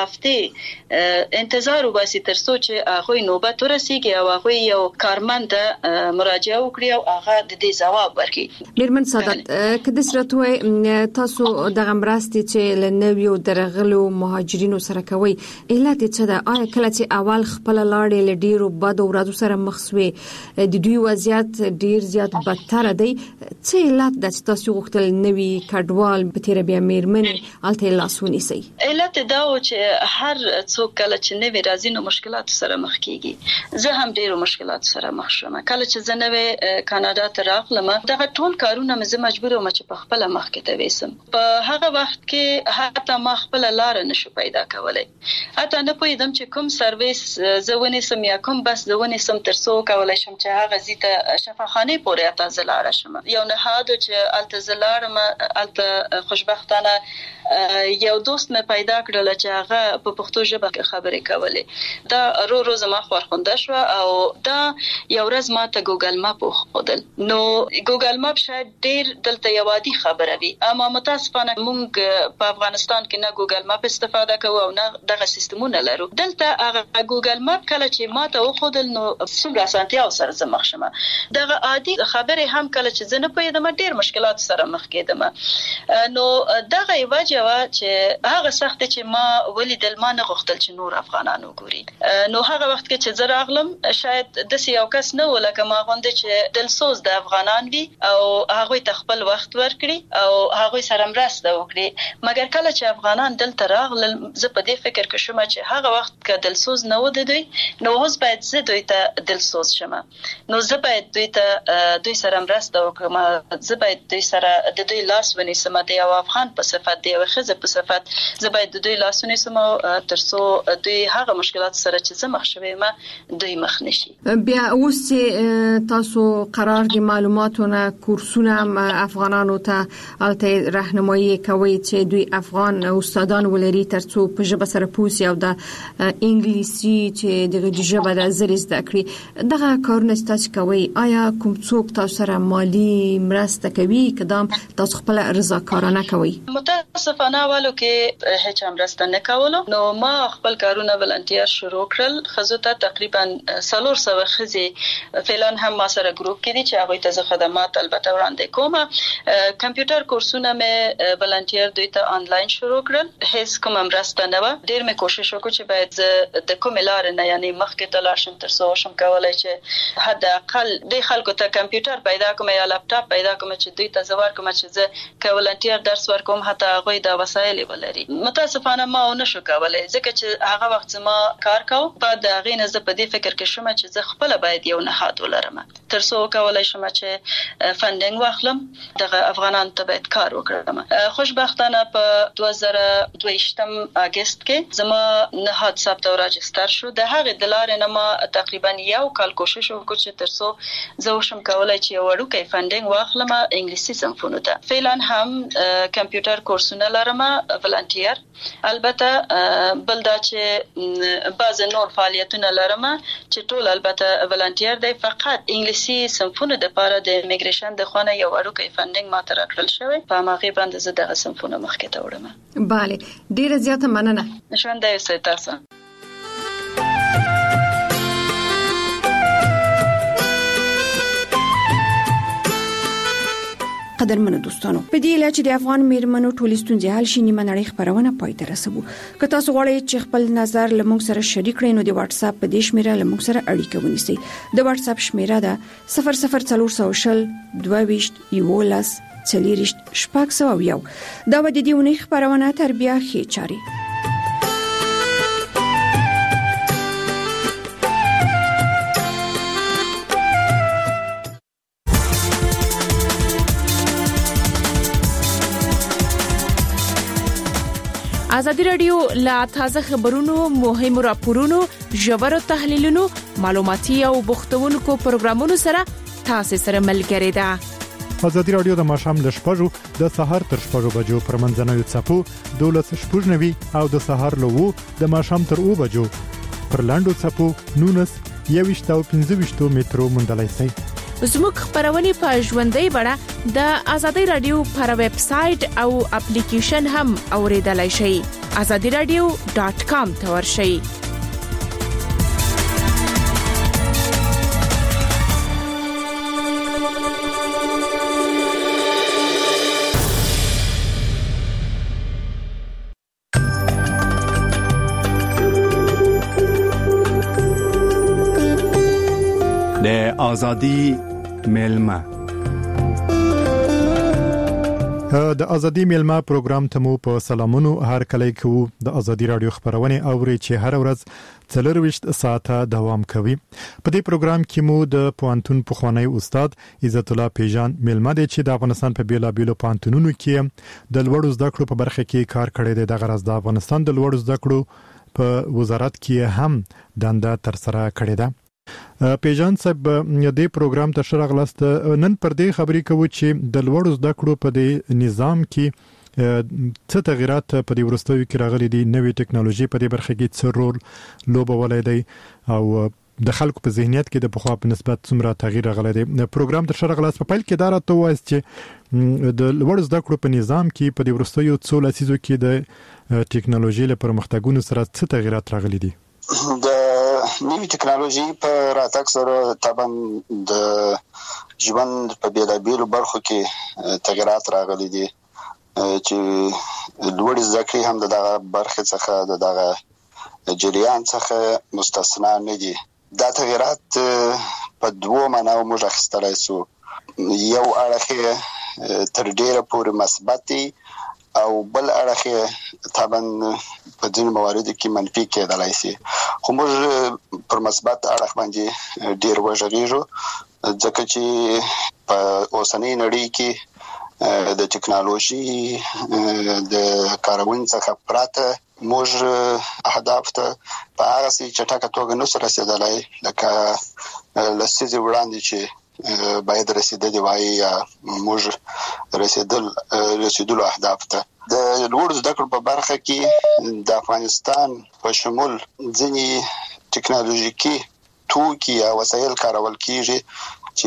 هفته انتظار وباسي تر څو چې هغه نوبت ورسیږي او هغه یو کارمند مراجعه وکړي او هغه د دې جواب ورکړي. ډیرمن سعادت کله سرته تاسو د غمراستي چې لنویو درغلو مهاجرینو سره کوي علت څه ده؟ آیا کله چې اول خپل لاړې لډیرو بد ورځو سره مخ شوي د دوی وضعیت ډیر زیات بدتر دی، څه علت ده چې تاسو غوښتل نوی کډوال په تیر بیا میرمنې الته لاسونی سي؟ علت دا و چې هر څوک کله چې نوی راځي نو مشکلات سره مخ کیږي. زه هم ډیرو مشکلات سره مخ شوم. کله چې زه نوی کاناډا ته راغلم دغه ټول کارونه مې مجبور وم چې په خپل مخ کې ته وېسم. په هغه وخت کې حتی ما خپل لار نشو پیدا کولای. حتی نه پوهیدم چې کوم سرویس زونه سم یا کوم بس زونه سم تر څو کولای شم چې هغه زیته شفاخانه پورې اته زلاره شم. یو نه هادو چې الته زلاره ما الته خوشبختانه یو دوست مې پیدا کړل چې هغه په پښتو ژبه خبرې کولې. دا رو زما خورخنده شو او دا یو ورځ ما ته ګوګل ماپ وخدل. نو ګوګل ماپ شاید ډیر دلته یو عادي خبره وي اما متاسفانه موږ په افغانستان کې نه ګوګل ماپ استفاده کوو او نه دغه سیستمونه لرو. دلته هغه ګوګل ماپ کله چې ما ته وخدل نو څومره اسانتیا سره زمخ شمه. دغه عادي خبره هم کله چې زنه پیدم ډیر مشکلات سره مخ کېدم. نو دغه وجه وا چې هغه سخت چې ما ولیدل ما نه غوښتل چې نور افغانانو ګوري. نو هغه وخت کې چې زه راغلم شاید د یو کس نه ولکه ما غونډه چې دلسوز د افغانان وي او هغه ته خپل وخت ورکړي او هغه سره مرسته وکړي. مګر کله چې افغانان دلته راغلل زه په دې فکر کې شوم چې هغه وخت کې دلسوز نه و دوی نو اوس باید زه دوی ته دلسوز شم. نو زه باید دوی سره مرسته وکړم. زه باید دوی سره د دوی لاس ونیسم د یو افغان په صفت دی او خزه په صفت زه باید د دوی لاس ونیسم ترڅو دوی هغه مشکلات سره چې زه مخ شوم ما دوی مخ نشي. بیا اوس چې تاسو قرار دي معلوماتونه کورسونه افغانانو ته الته راهنمایي کوي چې دوی افغان استادان ولري ترڅو په ژبه سره پوسی او د انګلیسي چې دغه ژبه د زریز د کړی دغه کارونه تاسو کوي. آیا کوم څوک تاسو سره مالی مرسته کوي کدام تاسو خپل رضاکارانه کوي؟ متاسفانه والو کې هیڅ مرسته نه کولو. نو ما خپل کارونه ولنټیر شروع کړل. خزو ته تقریبا 300 خزې فعلن هم ما سره ګروپ کې دي چې هغه ته خدمات البته وړاندې کوم. کمپیوټر کورسونه مې ولنټیر دوی ته آنلاین شروع کړل. هیڅ کوم مرسته نه و. ډیر مې کوشش وکړ چې باید د کوم لار نه یعنی مخکې ته لاړ شم تر څو شم کولای چې حد اقل د خلکو ته کمپیوټر پیدا کوم یا لپټاپ پیدا کوم چې دوی ته زوار کوم چې زه کولنټیر درس ورکوم حتی هغه د وسایل ولري. متاسفانه ما نه شو کولای ځکه چې هغه وخت ما کار کاو. بعد هغه نه زه په دې فکر کې شوم چې زه خپل باید یو نهاد ولرم تر څو کولای شم چې فندینګ واخلم دغه افغانان ته باید کار وکړم. خوشبختانه په 2022 اگست کې زما نهاد ثبت او راجستر شو. د هغه د لارې نه ما تقریبا یو کال کوشش وکړ چې تر څو زه وشم کولای چې یو وړوکی فندینګ واخلم انګلیسي صنفونو ته. فعلا هم کمپیوټر کورسونه لرم ولنټیر. البته بل دا چې بعض نور فعالیتونه لرم چې ټول البته ولنټیر دی. فقط انګلیسي صنفونو د لپاره د ایمیګریشن د خونه یو وړوکی فندینګ ما ته راکړل شوی. په هغه باندې زه دغه صنفونه مخکې ته وړم. bale ډیره زیاته مننه. ژوند دې سه تاسو. قدرمنو دوستانو په دې لاره چې د افغان میرمنو ټولې ستونزې حل شي نیمه نړۍ خبرونه پای ته رسوو. که تاسو غواړئ چې خپل نظر لمونږ سره شریک کړئ نو د واتس اپ په دې شمیره لمونږ سره اړیکه ونیسئ. د واتس اپ شمیره ده 00400 22 11 40 شپږ. دا د دې ونې خبرونه تر بیا خې چاري. ازادي رادیو لا تازه خبرونو، مهم راپورونو، ژور تحلیلونو، معلوماتي او بوختونکو پروګرامونو سره تاسو سره ملګری ده. ازادي رادیو د ماښام ل 6:00 د سهار تر 6:00 بجو پر منځنوي څپو 12:90 او د سهار له 2 د ماښام تر 2 بجو پر لاندو څپو 19 او 15 مترو مندلای شي. زموږ خبرونه په ژوندۍ بڼه د ازادي رادیو پر ویب سټ او اپلیکیشن هم اوریدلای شئ. azadiradio.com ته ورشئ. د ازادي میلمه د ازادي میلمه پروګرام ته مو په سلامونو هر کله کوو. د ازادي رادیو خبرونه اوري چې هر ورځ 24 ساعته دوام کوي. په دې پروګرام کې مو د پوهنتون پخوانی استاد عزت الله پیجان میلمه دی چې د افغانستان په بیلابیلو پوهنتونونو کې د لوړو زده کړو په برخه کې کار کړی دی. د غرض د افغانستان د لوړو زده کړو په وزارت کې هم دنده تر سره کړې ده. پیجان صاحب دې پروګرام ته شرغلاست. نن پر دې خبرې کوو چې د لوړو زده کړو په دې نظام کې څه تغیرات په دې ورستیو کې راغلي دي. نوې ټکنالوژي په دې برخه کې څه رول لوبولی دی او د خلکو په ذهنیت کې د پخوا په نسبت څومره تغییر راغلی دی. پروګرام ته شرغلاست. په پیل کې دا راته وایي چې د لوړو زده کړو په نظام کې په دې ورستیو څو لسیزو کې د ټکنالوژي له پرمختګونو سره څه تغیرات راغلي دي. د نوې ټکنالوژي په راتګ سره طبعا د ژوند په بیلابیلو برخو کې تغیرات راغلي دي چې لوړ زده کړې هم دغه برخه څخه دغه جریان څخه مستثنا نه دي. دا تغیرات په دوه معناو موږ اخیستلای شو. یو اړخ تر ډیره پورې مثبت او بل اړخ طبعا په ځینو مواردو کې منفي کېدلای شي. خو موږ پر مثبت اړخ باندې ډیر وژغېږو ځکه چې په اوسنۍ نړۍ کې د ټکنالوژي د کارونې څخه پراته موږ اهداف ته په هغه سي چټکه توګه نشو رسیدلای لکه لسیزې وړاندې چې باید رسیدلی وای یا موږ رسیدلو اهداف ته. د لوړو زده کړو په برخه کې د افغانستان په شمول ځینې ټکنالوژیکي توکي یا وسایل کارول کیږي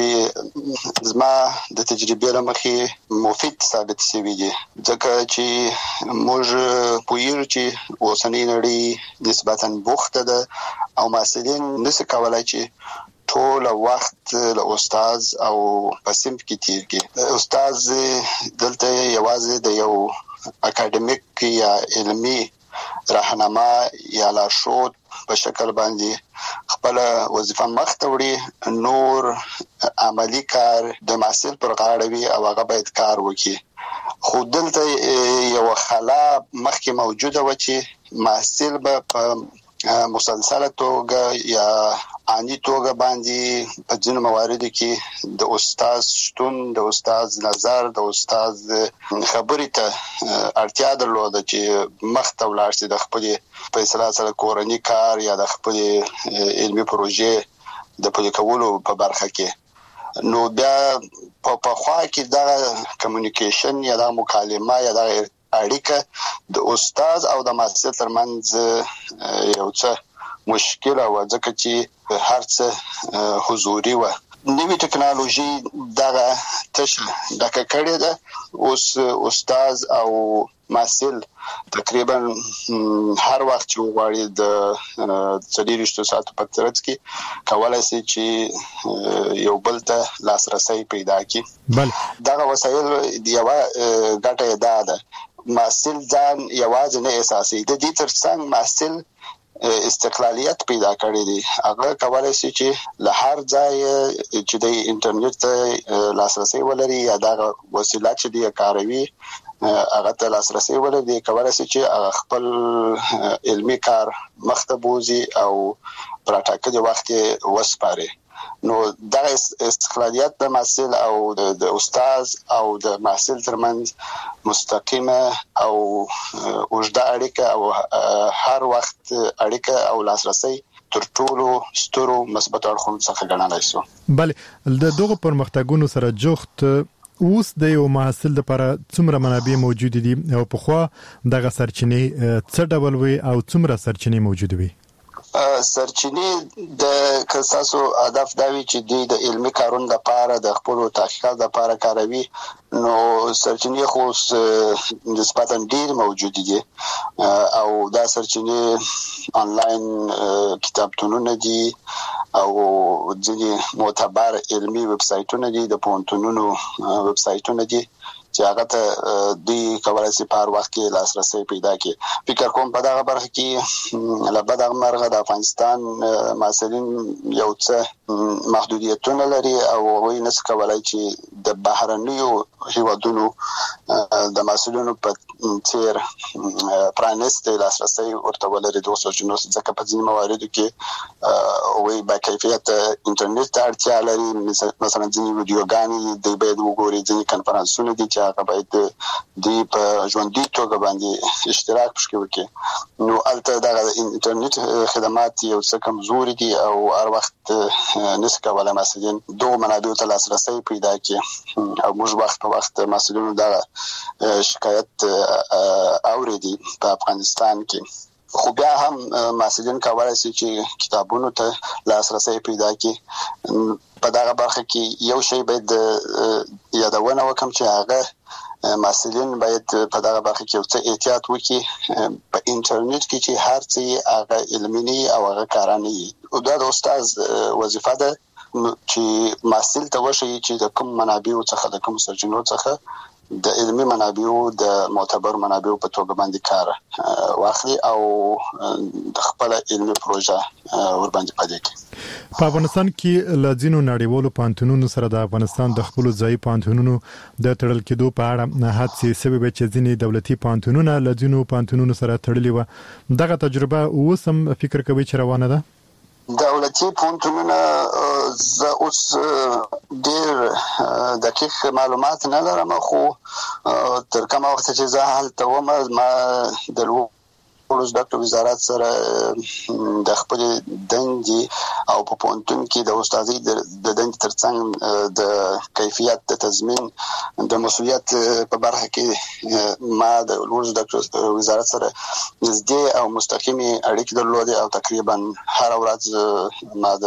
چې زما د تجربې له مخې مفید ثابت شوي دي ځکه چې موږ پوهیږو چې اوسنۍ نړۍ نسبتاً بوخته ده او محصلین نشي کولای چې ټول وخت له استاد او پسیم کې تیر کې. استاد دلته یوازې د یو اکیډمیک یا علمی راهنما یا لارښود په شکل باندې خپل وظیفه مخته وړي. نور عملی کار د محصل پر غاړه وي او هغه باید کار وکړي. خو دلته یو خلا مخکې موجوده و چې محصل به په مسلسله توګه یا انی توګه باندې په ځینو مواردو کې د استاد شتون، د استاد نظر، د استاد خبرې ته اړتیا درلوده چې مخته ولاړ شي د خپل فیصله سره کورنی کار یا د خپل علمي پروژې د پلي کولو په برخه کې. نو بیا په خوا کې دا کمیونیکیشن یا دا مکالمه یا دا اړیکه د استاد او د محصل ترمنځ یو څه مشکل او ځکه چې هر څه حضوري و. نوې ټکنالوژي دغه تشه دغه کړې ده. اوس استاد او محصل تقریبا هر وخت چې وغواړي د 24 ساعتو په ترڅ کې کولای شي چې یو بل ته لاسرسي پیدا کړي. بل دغه وسایل یو ګټه ده. محصل ځان یوازې نه احساسي. د دې ترڅنګ محصل استقلالیت پیدا کړی دی. هغه کولای شي چې له هر ځای چې د انټرنیټ ته لاسرسي ولري یا دا وسیله چې دی کاروي هغه ته لاسرسي ولري، کولای شي چې خپل علمي کار مخته بوزي او پراټاکلي وخت وسپاري. نو دا استقلالیت د محصل او د استاد او د محصل ترمنځ مستقیمه او اوږده اړیکه او هر وخت اړیکه او لاسرسي تر ټولو سترو مثبت اړخونو څخه ګڼل شو. بله د دغه پرمختګونو سره جوخت اوس د یو محصل لپاره څومره منابع موجود دي او په خوا دغه سرچینې څه ډول وي او څومره سرچینې موجود وي؟ سرچینې د کساسو هدف دا وی چې د علمي کارونو لپاره د خپل تحقیقات لپاره کاروي، نو سرچینې خو نسبتاً ډیر موجود دي او دا سرچینې آنلاین کتابتونونه دي او ځینې معتبر علمي ویب سایټونه دي، د پوهنتونونو ویب سایټونه دي چې هغه ته دوی کولای شي په هر وخت کې لاسرسي پیدا کړي. فکر کوم په دغه برخه کې لبد مرغه د افغانستان محصلین یو څه محدودیتونه لري او وایي نس کولای چې د بهرنیو هیوادونو د محصلینو په څیر پرانیسته لاسرسي ورته ولري د سوچونو ځکه په ځینې مواردو کې وایي با کیفیت انټرنیټ ته اړتیا لري. مثلا ځینې ویډیوګانې د باید وګوري، ځینې کنفرانسونه دي چې هغه باید د په ژوندۍ توګه باندې اشتراک پکې وکړي. نو البته دا انټرنیټ خدمات یو څه کمزوري دي او هر وخت نس کولای محصلین دوه منابعو ته لاسرسي پیدا کړي او موږ وخت په وخت محصلینو دا شکایت اوریدي په افغانستان کې. خو بیا هم محصلین کولای شي چې کتابونو ته لاسرسي پیدا کړي. په دغه برخه کې یو شی باید یادونه وکم چې هغه محصلین باید په دغه برخه کې یو څه احتیاط وکړي په انټرنیټ کې چې هر څه هغه علمي او هغه کارانه وي. دا د استاد وظیفه ده چې محصل ته وشي چې د کوم منابعو څخه د کوم سرچینو څخه د علمي منابعو د معتبر منابعو په توګه باندې کار واخلي او د خپل علمي پروژه ور باندې پدې کې. په افغانستان کې لازینو نړیوالو پانتونونو سره د افغانستان د خپل ځای پانتونونو د تړل کېدو په اړه حادثه سبب چې ځینې دولتي پانتونونه لازینو پانتونونو سره تړلي و. دغه تجربه اوس هم فکر کوي چې روانه ده؟ دولتي پوهنتونونه زه اوس ډیر دقیق معلومات نه لرم، خو تر کومه وخت چې زه هلته وم ما د زده کړو وزارت سره د خپل دندې او په پوهنتون کې د استادۍ د دندې ترڅنګ د کیفیت د تضمین د مسؤلیت په برخه کې ما د زده کړو وزارت سره نږدې او مستقیمي اړیکې درلودې او تقریبا هر ورځ ما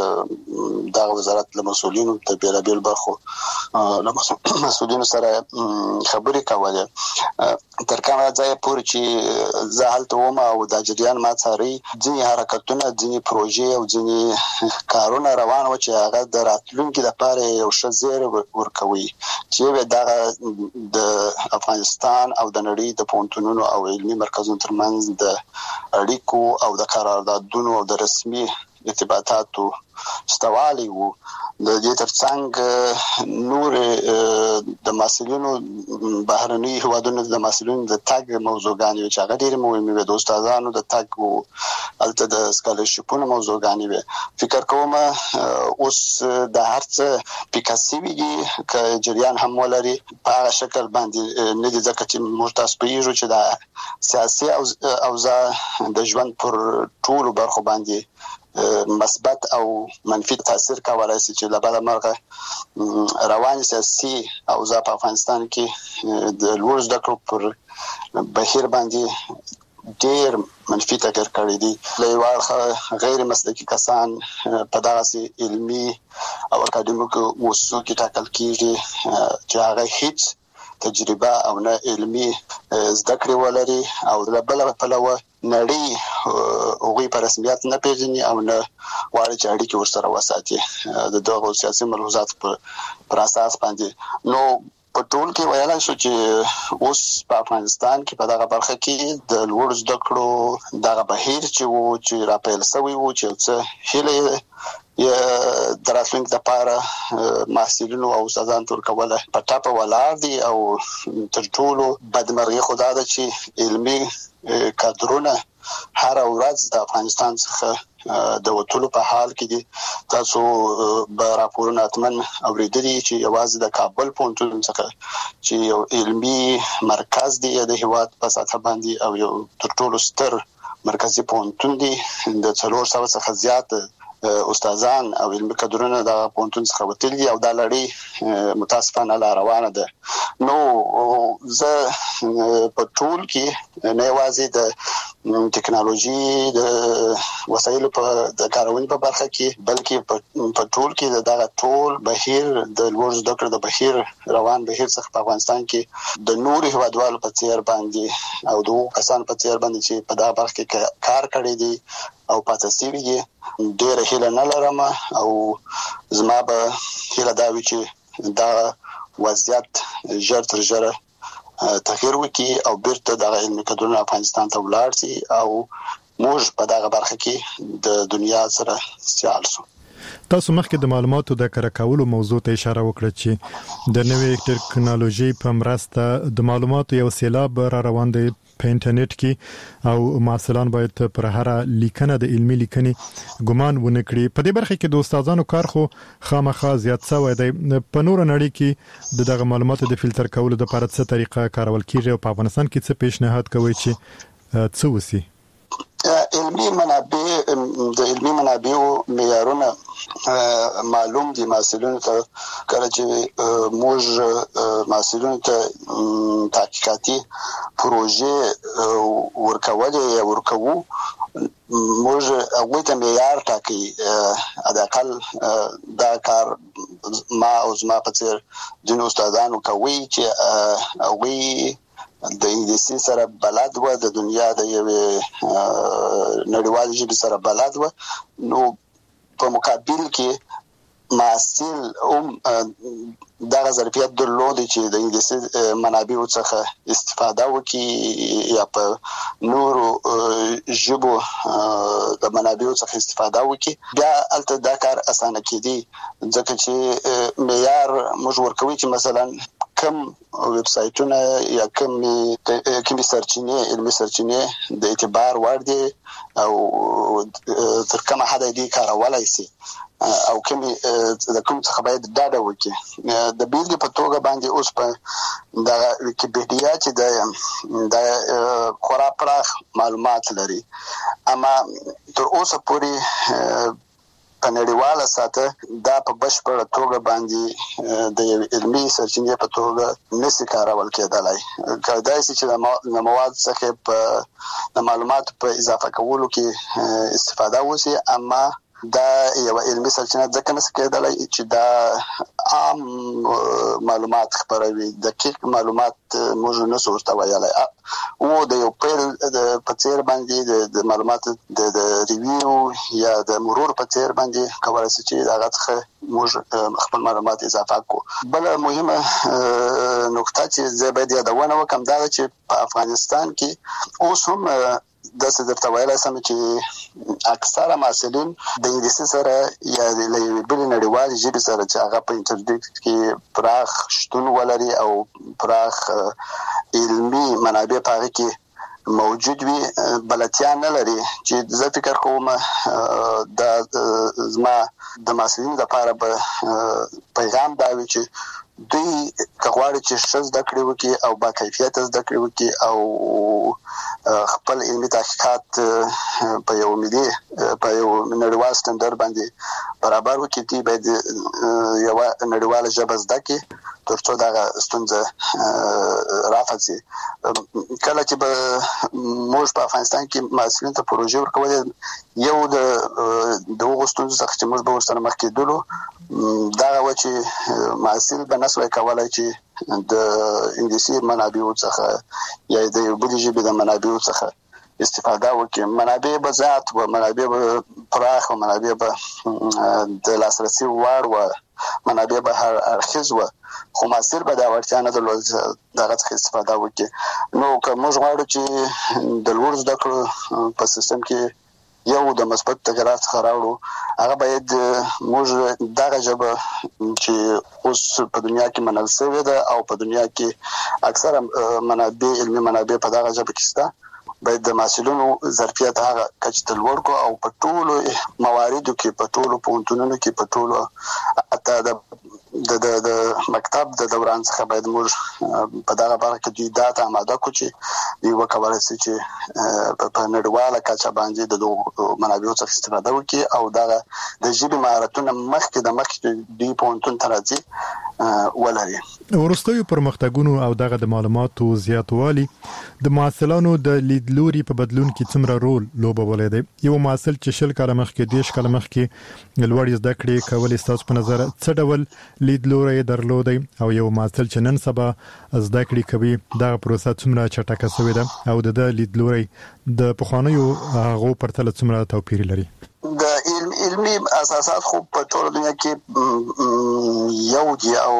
د وزارت له مسؤلینو د بیلابیل برخو له مسؤلینو سره خبرې کولې. تر کومه ځای پورې چې زه هلته وم او د جریان ما څاري ځینې حرکتونه ځینې پروژې او ځینې کارونه روان و چې هغه د راتلونکي لپاره یو ښه زیری ورکوي چې دغه د افغانستان او د نړۍ د پوهنتونونو او علمي مرکزونو ترمنځ د اړیکو او د قراردادونو او د رسمي ارتباطاتو استوالي وو. د دې ترڅنګ نور د محصلینو بهرني هیوادونو د محصلینو د تګ موضوعګانې چې هغه ډېر مهمه وي، د استادانو د تګ او البته د سکالرشیپونو موضوعګانې وي. فکر کوم اوس د هر څه پیکاسي وي چې جریان هم ولري په هغه شکل باندې نه دي، ځکه چې موږ تاسو پیژو چې د سیاسي اوضاع د ژوند پر ټولو برخو باندې مثبت او منفي تاثیر کولای شي چې لبد مرغه روان سیاسي اوضاع په افغانستان کې د لوړ زده کړو پر بهیر باندې ډیر منفي تغیر کړی دی. لایواله غیر مسلکي کسان په دغه علمي او اکاډمیکو موضوع کې ټاکل کیږي چې هغه هیڅ تجربه او نه علمي زده کړې ولري او د بل په لور نړۍ هغوی په رسمیت نه پیژني او نه غواړي چې اړیکې ورسره وساتي د دغو سیاسي ملحوظاتو پر اساس باندې. نو په ټول کې ویلای شو چې اوس په افغانستان کې په دغه برخه کې د لوړ زده کړو دغه بهیر چې راپیل شوی و چې څه هیله د راتلونکي لپاره محصلینو او استادانو تر کوله په ټاپه ولاړ دي او تر ټولو بدمرغي خدا ده چې علمي کادرونه هر ورځ د افغانستان څخه د وټولو په حال کې دي. تاسو به راپورونه اتمن اوریدلي چې یوازې د کابل پوهنتون څخه چې یو علمي مرکز دی د هیواد په سطح باندې او یو تر ټولو ستر مرکزی پوهنتون دی د 400 څخه زیات استادان او علمي کادرونه د پوهنتون څخه وتلي او د لړۍ متاسفانه لا روانه ده. نو زه په ټول کې نه یوازې د ټکنالوژي د وسایلو په د کارونې په برخه کې بلکې په ټول کې دغه ټول بهیر د لوړ زده کړو د بهیر روان بهیر څخه په افغانستان کې د نور هیوادوالو په څیر باندې او د کسان په څیر باندې چې په دغه برخه کې کار کړی دی او پاتې سوي دي ډېر هیله نه لرم او زما به هیله دا وي چې دا وضعیت ژر تر ژره تغیر وکړي او بیرته د علمي کادرونو افغانستان ته ولاړ شي او موږ په دغه برخه کې د دنیا سره سیال شو. تاسو مخکې د معلوماتو د کره کولو موضوع ته اشاره وکړه چې د نوې ټکنالوژي په مرسته د معلوماتو یو سیلاب را روان دی په انټرنیټ کې او محصلان باید پر هر لیکنه د علمي لیکنې ګمان ونه کړي. په دې برخه کې د استادانو کار خو خامخا زیات شوی دی. په نور نړۍ کې دغه معلوماتو د فلټر کولو لپاره څه طریقه کارول کیږي او په افغانستان کې څه پیشنهاد کوي چې څه وسی؟ د علمي منابعو معیارونه معلوم دي محصلینو ته. کله چې موږ محصلینو ته تحقیقاتي پروژې ورکوو موږ هغه ته معیار ټاکي. حداقل دا کار ما او زما په څیر د استادانو کوي چې هغه د انګلیسي سره بلد و د دنیا د یوې نړیوال ژبې سره بلد و. نو په مقابل کې محصل دغه ظرفیت درلود چې د انګلیسي منابعو څخه استفاده وکړي یا په نورو ژبو د منابعو څخه استفاده وکړي. بیا البته دا کار اسانه کیدی ځکه چې معیار موږ ورکوي چې مثلا کم ویب سایټونه یا کمی سرچینې علمي سرچینې د اعتبار وړ دي او تر کومه حد دې کارولای شي او کمی د کوم څخه باید ډاډه وکړي. د بیلګې په توګه باندې اوس په د ویکیپیډیا چې د خورا پراخ معلومات لري اما تر اوسه پورې په نړیواله سطح دا په بشپړه توګه باندې د علمي سرچینې په توګه نشي کارول کېدلای. کېدای شي چې د مواد څخه په معلومات په اضافه کولو کې استفاده وشي اما دا یو علمي سرچینه ځکه نشي کېدلای چې دا عام معلومات خبروي. دقیق معلومات موږ نه ورته ویلای او د یو پیل په څیر باندې د معلومات د ریویو یا د مرور په څیر باندې کولای شي چې هغه څخه موږ خپل معلومات اضافه کوو. بل مهمه نقطه چې زه باید یادونه وکم دا چې په افغانستان کې اوس هم داسې درته ویلای سم چې اکثره محصلین د انګلیسي سره یا د بلې نړیوالې ژبې سره چې هغه په انټرنیټ کې پراخ شتون ولري او پراخ علمي منابع په هغه کې موجود وي بلدتیا نه لري. چې زه فکر کوم د زما د محصلینو لپاره به پیغام دا وي چې دوی کغواړي چې ښه زده کړې وکړي او با کیفیت زده کړې وکړي او خپل علمي تحقیقات په یو ملي په یو نړیوال سټنډرډ باندې برابر وکړي. دوی باید یو نړیواله ژبه زده کړي ترڅو دا ستونزه رافع شي. کله چې موږ په افغانستان کې محصلینو ته پروژې ورکول یو د هغو ستونزو څخه چې موږ به ورسره مخ کېدلو دا و چې محصل به نسوي کولای چې د انګلیسي منابعو څخه یا د یو بلې ژبې د منابعو څخه استفاده وکړي. منابع به زیات و منابع به پراخ و منابع به د لاسرسي وړ و منابع به هر اړخیز و خو محصل به دا وړتیا نه درلوده دغه څخه استفاده وکړي. نو که موږ غواړو چې د لوړ زده کړو په سیستم کې یو د مثبت تغیرات څخه راوړو هغه باید موږ دغه ژبه چې اوس په دنیا کې منل شوې ده او په دنیا کې اکثره منابع علمي منابع په دغه ژبه کې شته باید د محصولونو ظرفیت هغه کچ ته لوړ کو او په ټولو مواردو کې په ټولو پونتونو کې په ټولو اته د مکتب د دوران څخه باید موږ په دغه برخه کې د ډاټا آماده کو چې دی وکولای شي چې په نړیواله کچه باندې د منابعو څخه استفاده وکړي او دغه د ژبې مهارتونه مخکې دی پونتون ترځي ولري. ورستوي پرمختګونو او دغه د معلوماتو زیاتوالي د محصلانو د لیدلوري په بدلون کې څومره رول لوبولی دی؟ یو محصل چې 10 کاله مخکې 10 کاله مخکې لوړ زده کړې کولې ستاسو په نظر څه ډول لیدلوري درلودي او یو محصل چې نن سبا زده کړې کوي دغه پروسه څومره چټکه شوې ده او د لیدلوري د پخوانیو هغو پرتله څومره توپیر لري؟ د علمي اساسات خو په ټول دنیا کې یو دي او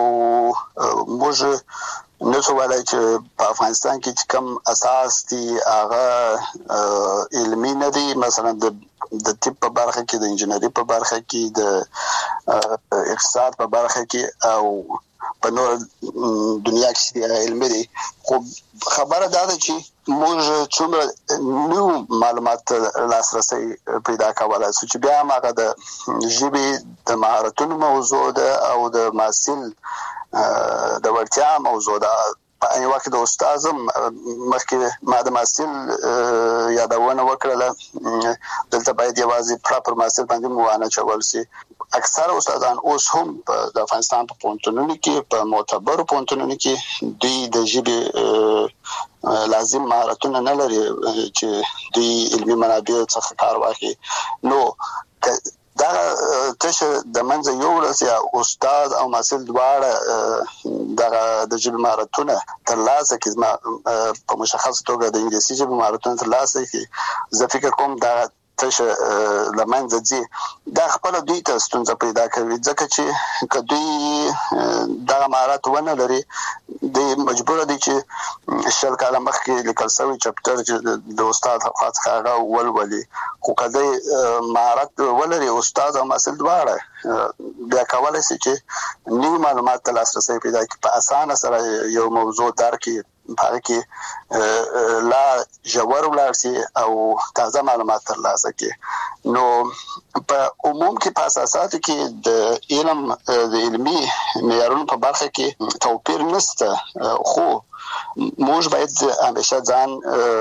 موږ نو څوالای چې په افغانستان کې کوم اساس دي هغه علمي نه دي. مثلا د طب په برخه کې د انجنیری په برخه کې د اقتصاد په برخه کې او په نور دنیا کې علمي دي. خو خبره دا ده چې موږ څومره نو معلومات لاسرسي پیدا کولای شو چې بیا هغه د ژبې د مهارتونو موضوع ده او د محصل د ورتیا موضوع ده. په یو وخت د استاد مخکې ما د محصل یادونه وکړه دلته باید یوازې پراپر محصل باندې موانه چول شي. اکثر استادان اوس هم د افغانستان په پونتونونو کې په معتبر پونتونونو کې دوی د ژبې لازم مهارتونه نه لري چې دوی علمي منابع څخه کار واخلي. نو دا تشه د منځ یو ورځ یا استاد او محصل دواړه د ژبې مهارتونه ترلاسه کړي په مشخص توګه د انګلیسي ژبې مهارتونه ترلاسه کړي. زه فکر کوم دا تشه لمنځه ځي دا خپل دوی ته ستونزه پیدا کوي ځکه چې کدی دا مهارت ونه لري د مجبور دي چې 10 کاله مخکې لیکل شوی چپټر چې د استاد خاطر هغه ولولي. خو کدی مهارت ولري استاد او محصل دواړه بیا کولای شي چې نوې معلومات ته لاسرسي پیدا کړي په اسانه سره یو موضوع درکړي په کې لا جوړ ولرسي او تازه معلومات ترلاسه کړي. نو په عموم کې په اساساتو کې د علم د علمي معیارونو په برخه کې توپیر نشته. خو موږ باید همیشه ځان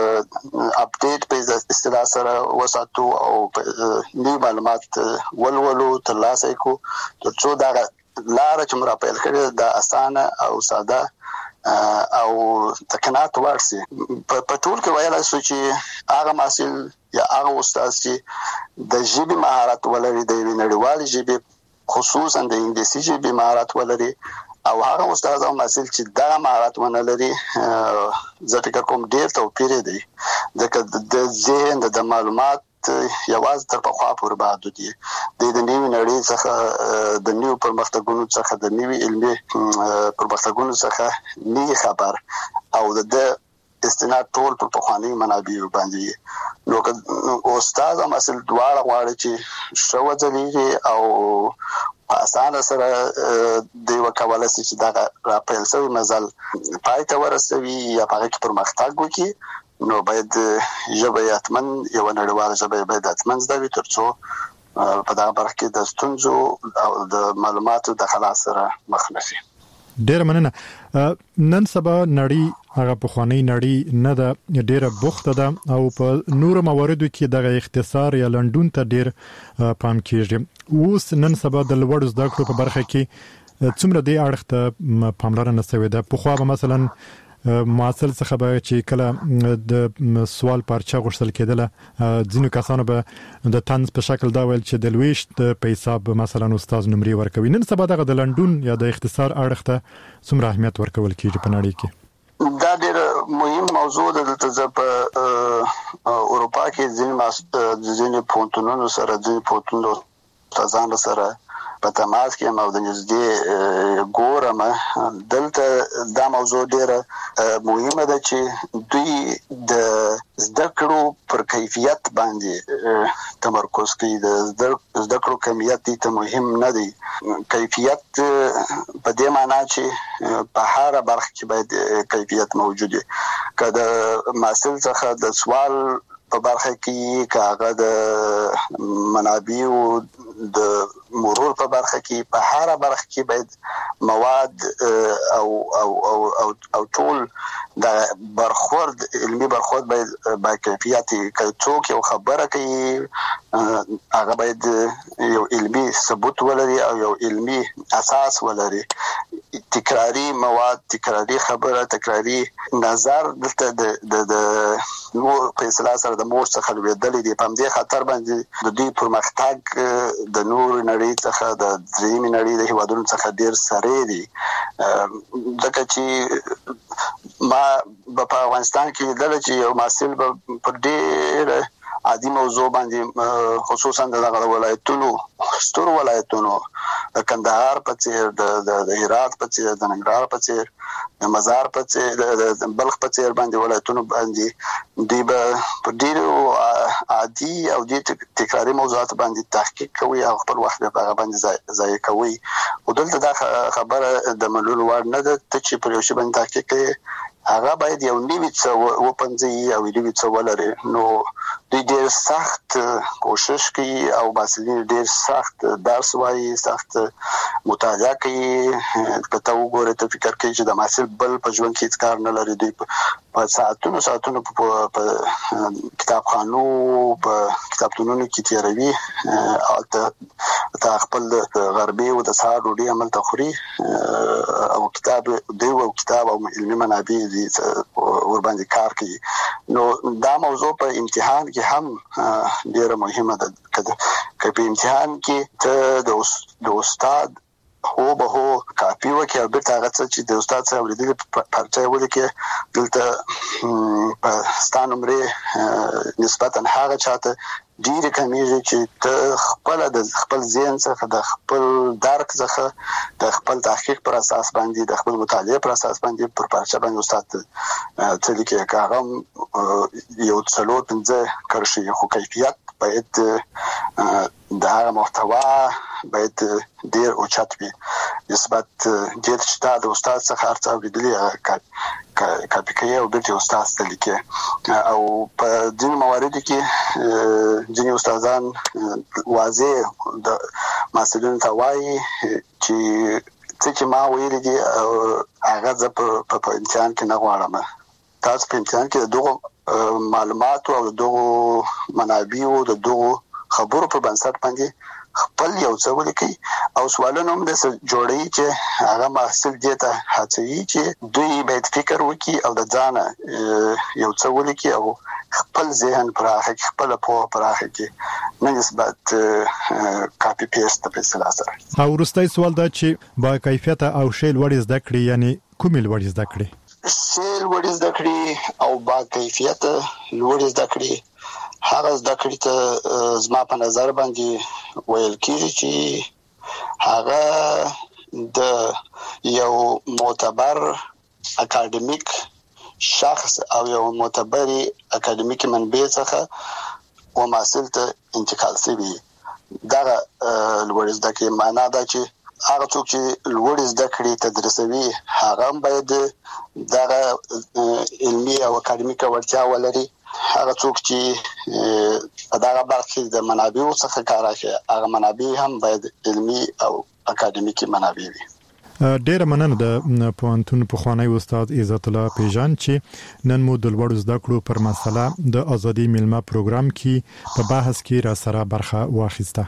اپډیټ په اصطلاح سره وساتو او نوې معلومات ولولو ترلاسه کړو ترڅو دا لاره چې موږ پیل کړې دا اسانه او ساده او تکنات ورسي. په ټول کې ویلای شو چې هغه محصل یا هغه استاد چې د ژبې مهارت ولري د نړیوالې ژبې خصوصا د انګلیسي ژبې مهارت ولري او هغه استاد او محصل چې دا مهارت ونه لري زه فکر کوم ډېر توپیر دی ځکه د ذهن د معلومات یوازې تر پخوا پورې محدود دي. د نوې نړۍ څخه د نوې پرمختګونو څخه د نوې علمي پرمختګونو څخه نه خبر او د استناد ټول په پخواني منابع باندې. نو استاد او محصل دواړه غواړي چې شو ځلېږي او په اسانه سره د وکولای شي چې دا راپیل شوی مزل پای ته ورسوي یا په هغه کې پرمختګ وکړي. نو باید ژبه یاتمن یو نړیواله ژبه باید یاتمن زده وي ترڅو په دغه برخه کې د ستونزو او د معلوماتو د خلاص سره مخ نشي. ډیر مننه. نن سبا نړۍ هغه پخوانی نړۍ نه ده ډیره بوخته ده او په نور مواردو کې دغه اختصار یا لندون ته ډیر پام کیږي. اوس نن سبا د لوړ زده کړو په برخه کې څومره دی اړخ ته پاملرنه شوې ده؟ په خو به مثلا معاصل څخه به چې کله د سوال پارچه غوښتل کېدله ځینو کسانو به د طنز په شکل دا ویل چې د لويشت په حساب مثلا استاد نمرې ورکوي. نن سبا دغه د لندون یا د اختصار اړخ ته څومره اهمیت ورکول کېږي په نړۍ کې؟ دا ډېر مهم موضوع ده. دلته په اروپا کې ځینې پونتونونو سره ځینې پونتونو استادانو سره په تماس کې او د نږدې ګورم دلته دا موضوع ډیره مهمه ده چې دوی د زده کړو پر کیفیت باندې تمرکز کوي. د زده کړو کمیت دي ته مهم نه دی، کیفیت په دې معنی چې په هر برخه کې باید کیفیت موجود وي. که د محصل څخه د سوال په برخه کې کاغه د منابعو د مرور په برخه کې په هر برخه کې باید مواد او ټول د برخورد علمي برخورد باید با کیفیت څوک یو خبره کوي هغه باید یو علمي ثبوت ولري او یو علمي اساس ولري. تکراری مواد، تکراری خبره، تکراری نظر دلته د نور په اصطلاح سره د مور څخه لویدلې دي. په دې خاطر باندې د دوی پرمختګ د نور نړۍ څخه د درېمې نړۍ د هیوادونو څخه ډیر سره دي. ځکه چې ما په افغانستان کې لیدل چې یو محصل په ډیر عادي موضوع باندې خصوصا د ولایتونو ستر ولایتونو د کندهار په څیر د هرات په څیر د ننګرهار په څیر د مزار په څیر د بلخ په څیر باندې ولایتونو باندې دوی په ډیر عادي او د تکراري موضوعات باندې تحقیق کوي او خپل وخت په هغه باندې ضایع کوي. او دلته دا خبره د منلو وړ نه ده چې په یو شی باندې تحقیق کوي هغه باید یو نوی څه وپنځي او نوی څه ولري. نو دوی ډیر سخت کوشش کوي او محصلین ډیر سخت درس وایي، سخت مطالعه کوي. کته وګوره ته فکر کوي چې د محصل بل په ژوند کې هیڅ کار نه لري. دوی په ساعتونو په کتابخانو په کتابتونونو کې تیروي او ته خپل غربي او د سهار ډوډۍ عمل ته خوري او کتاب او علمي منابع ور باندې کار کوي. نو دا موضوع په امتحان کې هم ډیره مهمه ده. که په امتحان کې ته د استاد هو به کاپی وکړي او بیرته هغه څه چې د استاد سره ولیدل پرچه ولیکي دلته په ستان عمره نسبتا هغه چاته ډیره کمیږي چې ته د خپل ذهن څخه د خپل درک څخه د خپل تحقیق پر اساس باندې د خپل مطالعه پر اساس باندې پر پرچه باندې استاد ته لیکي هغه یو څلور پنځه کرشي خو کیفیت باید د هغه محتوا باید ډیر اوچت وي نسبت دې چې د استاد څخه هرڅه ولیدلې کاپی کوي او بیرته استاد ته لیکي. او په ځینو مواردو کې ځینې استادان واضح د محصلینو ته وایي چې ما ویلي دي هغه زه په امتحان کې نه غواړم. تاسو په امتحان کې دغه معلومات او دغه منابع او دغه خبرو په بنسټ باندې خپل یو څه ولیکي او سوالونه هم د جوړي چې هغه محصل دې ته هڅوي چې دوی باید فکر وکړي او د ځان یو څه ولیکي او خپل ذهن پراخه خپل په پراخه کې نه نسبت کاپی پیسټ په اصطلاح سره. او وروستي سوال دا چې با کیفیت او شیل وړي زده کړي یعنی کومل وړي زده کړي؟ شیل وړي زده کړي او با کیفیت وړي زده کړي هغه زده کړې ته زما په نظر باندې ویل کېږي چې هغه د یو معتبر اکاډمیک شخص او یو معتبر اکاډمیک منبع څخه و محصل ته انتقال شوی. دا لوړ زده کړې معنا دا چې هغه څوک چې لوړ زده کړې تدریسوي هغه باید دا علمي او اکاډمیک وړتیا ولري. هغه څوک چې په دغه برخه د منابعو څخه کار کوي هغه منابع هم باید علمي او اکاډمیکي منابع وي. ډیره مننه د پوهنتون پخوانی استاد عزت الله پیژان چې نن مو د لوړ زده کړو پر مسله د ازادي میلمه پروګرام کې په بحث کې را سره برخه واخیسته.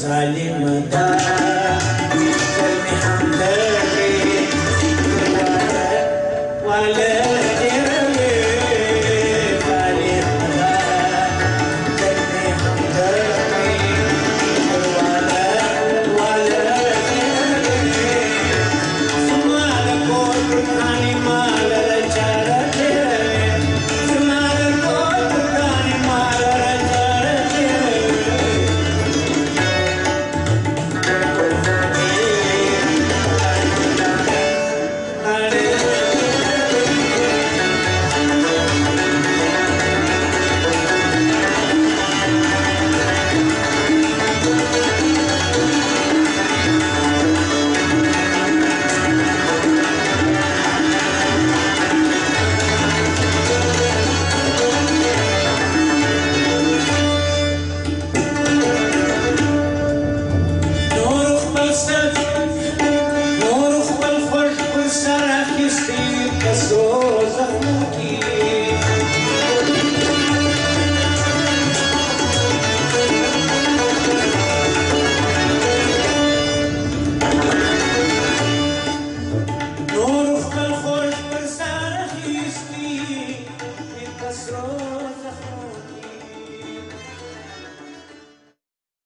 ظالم دا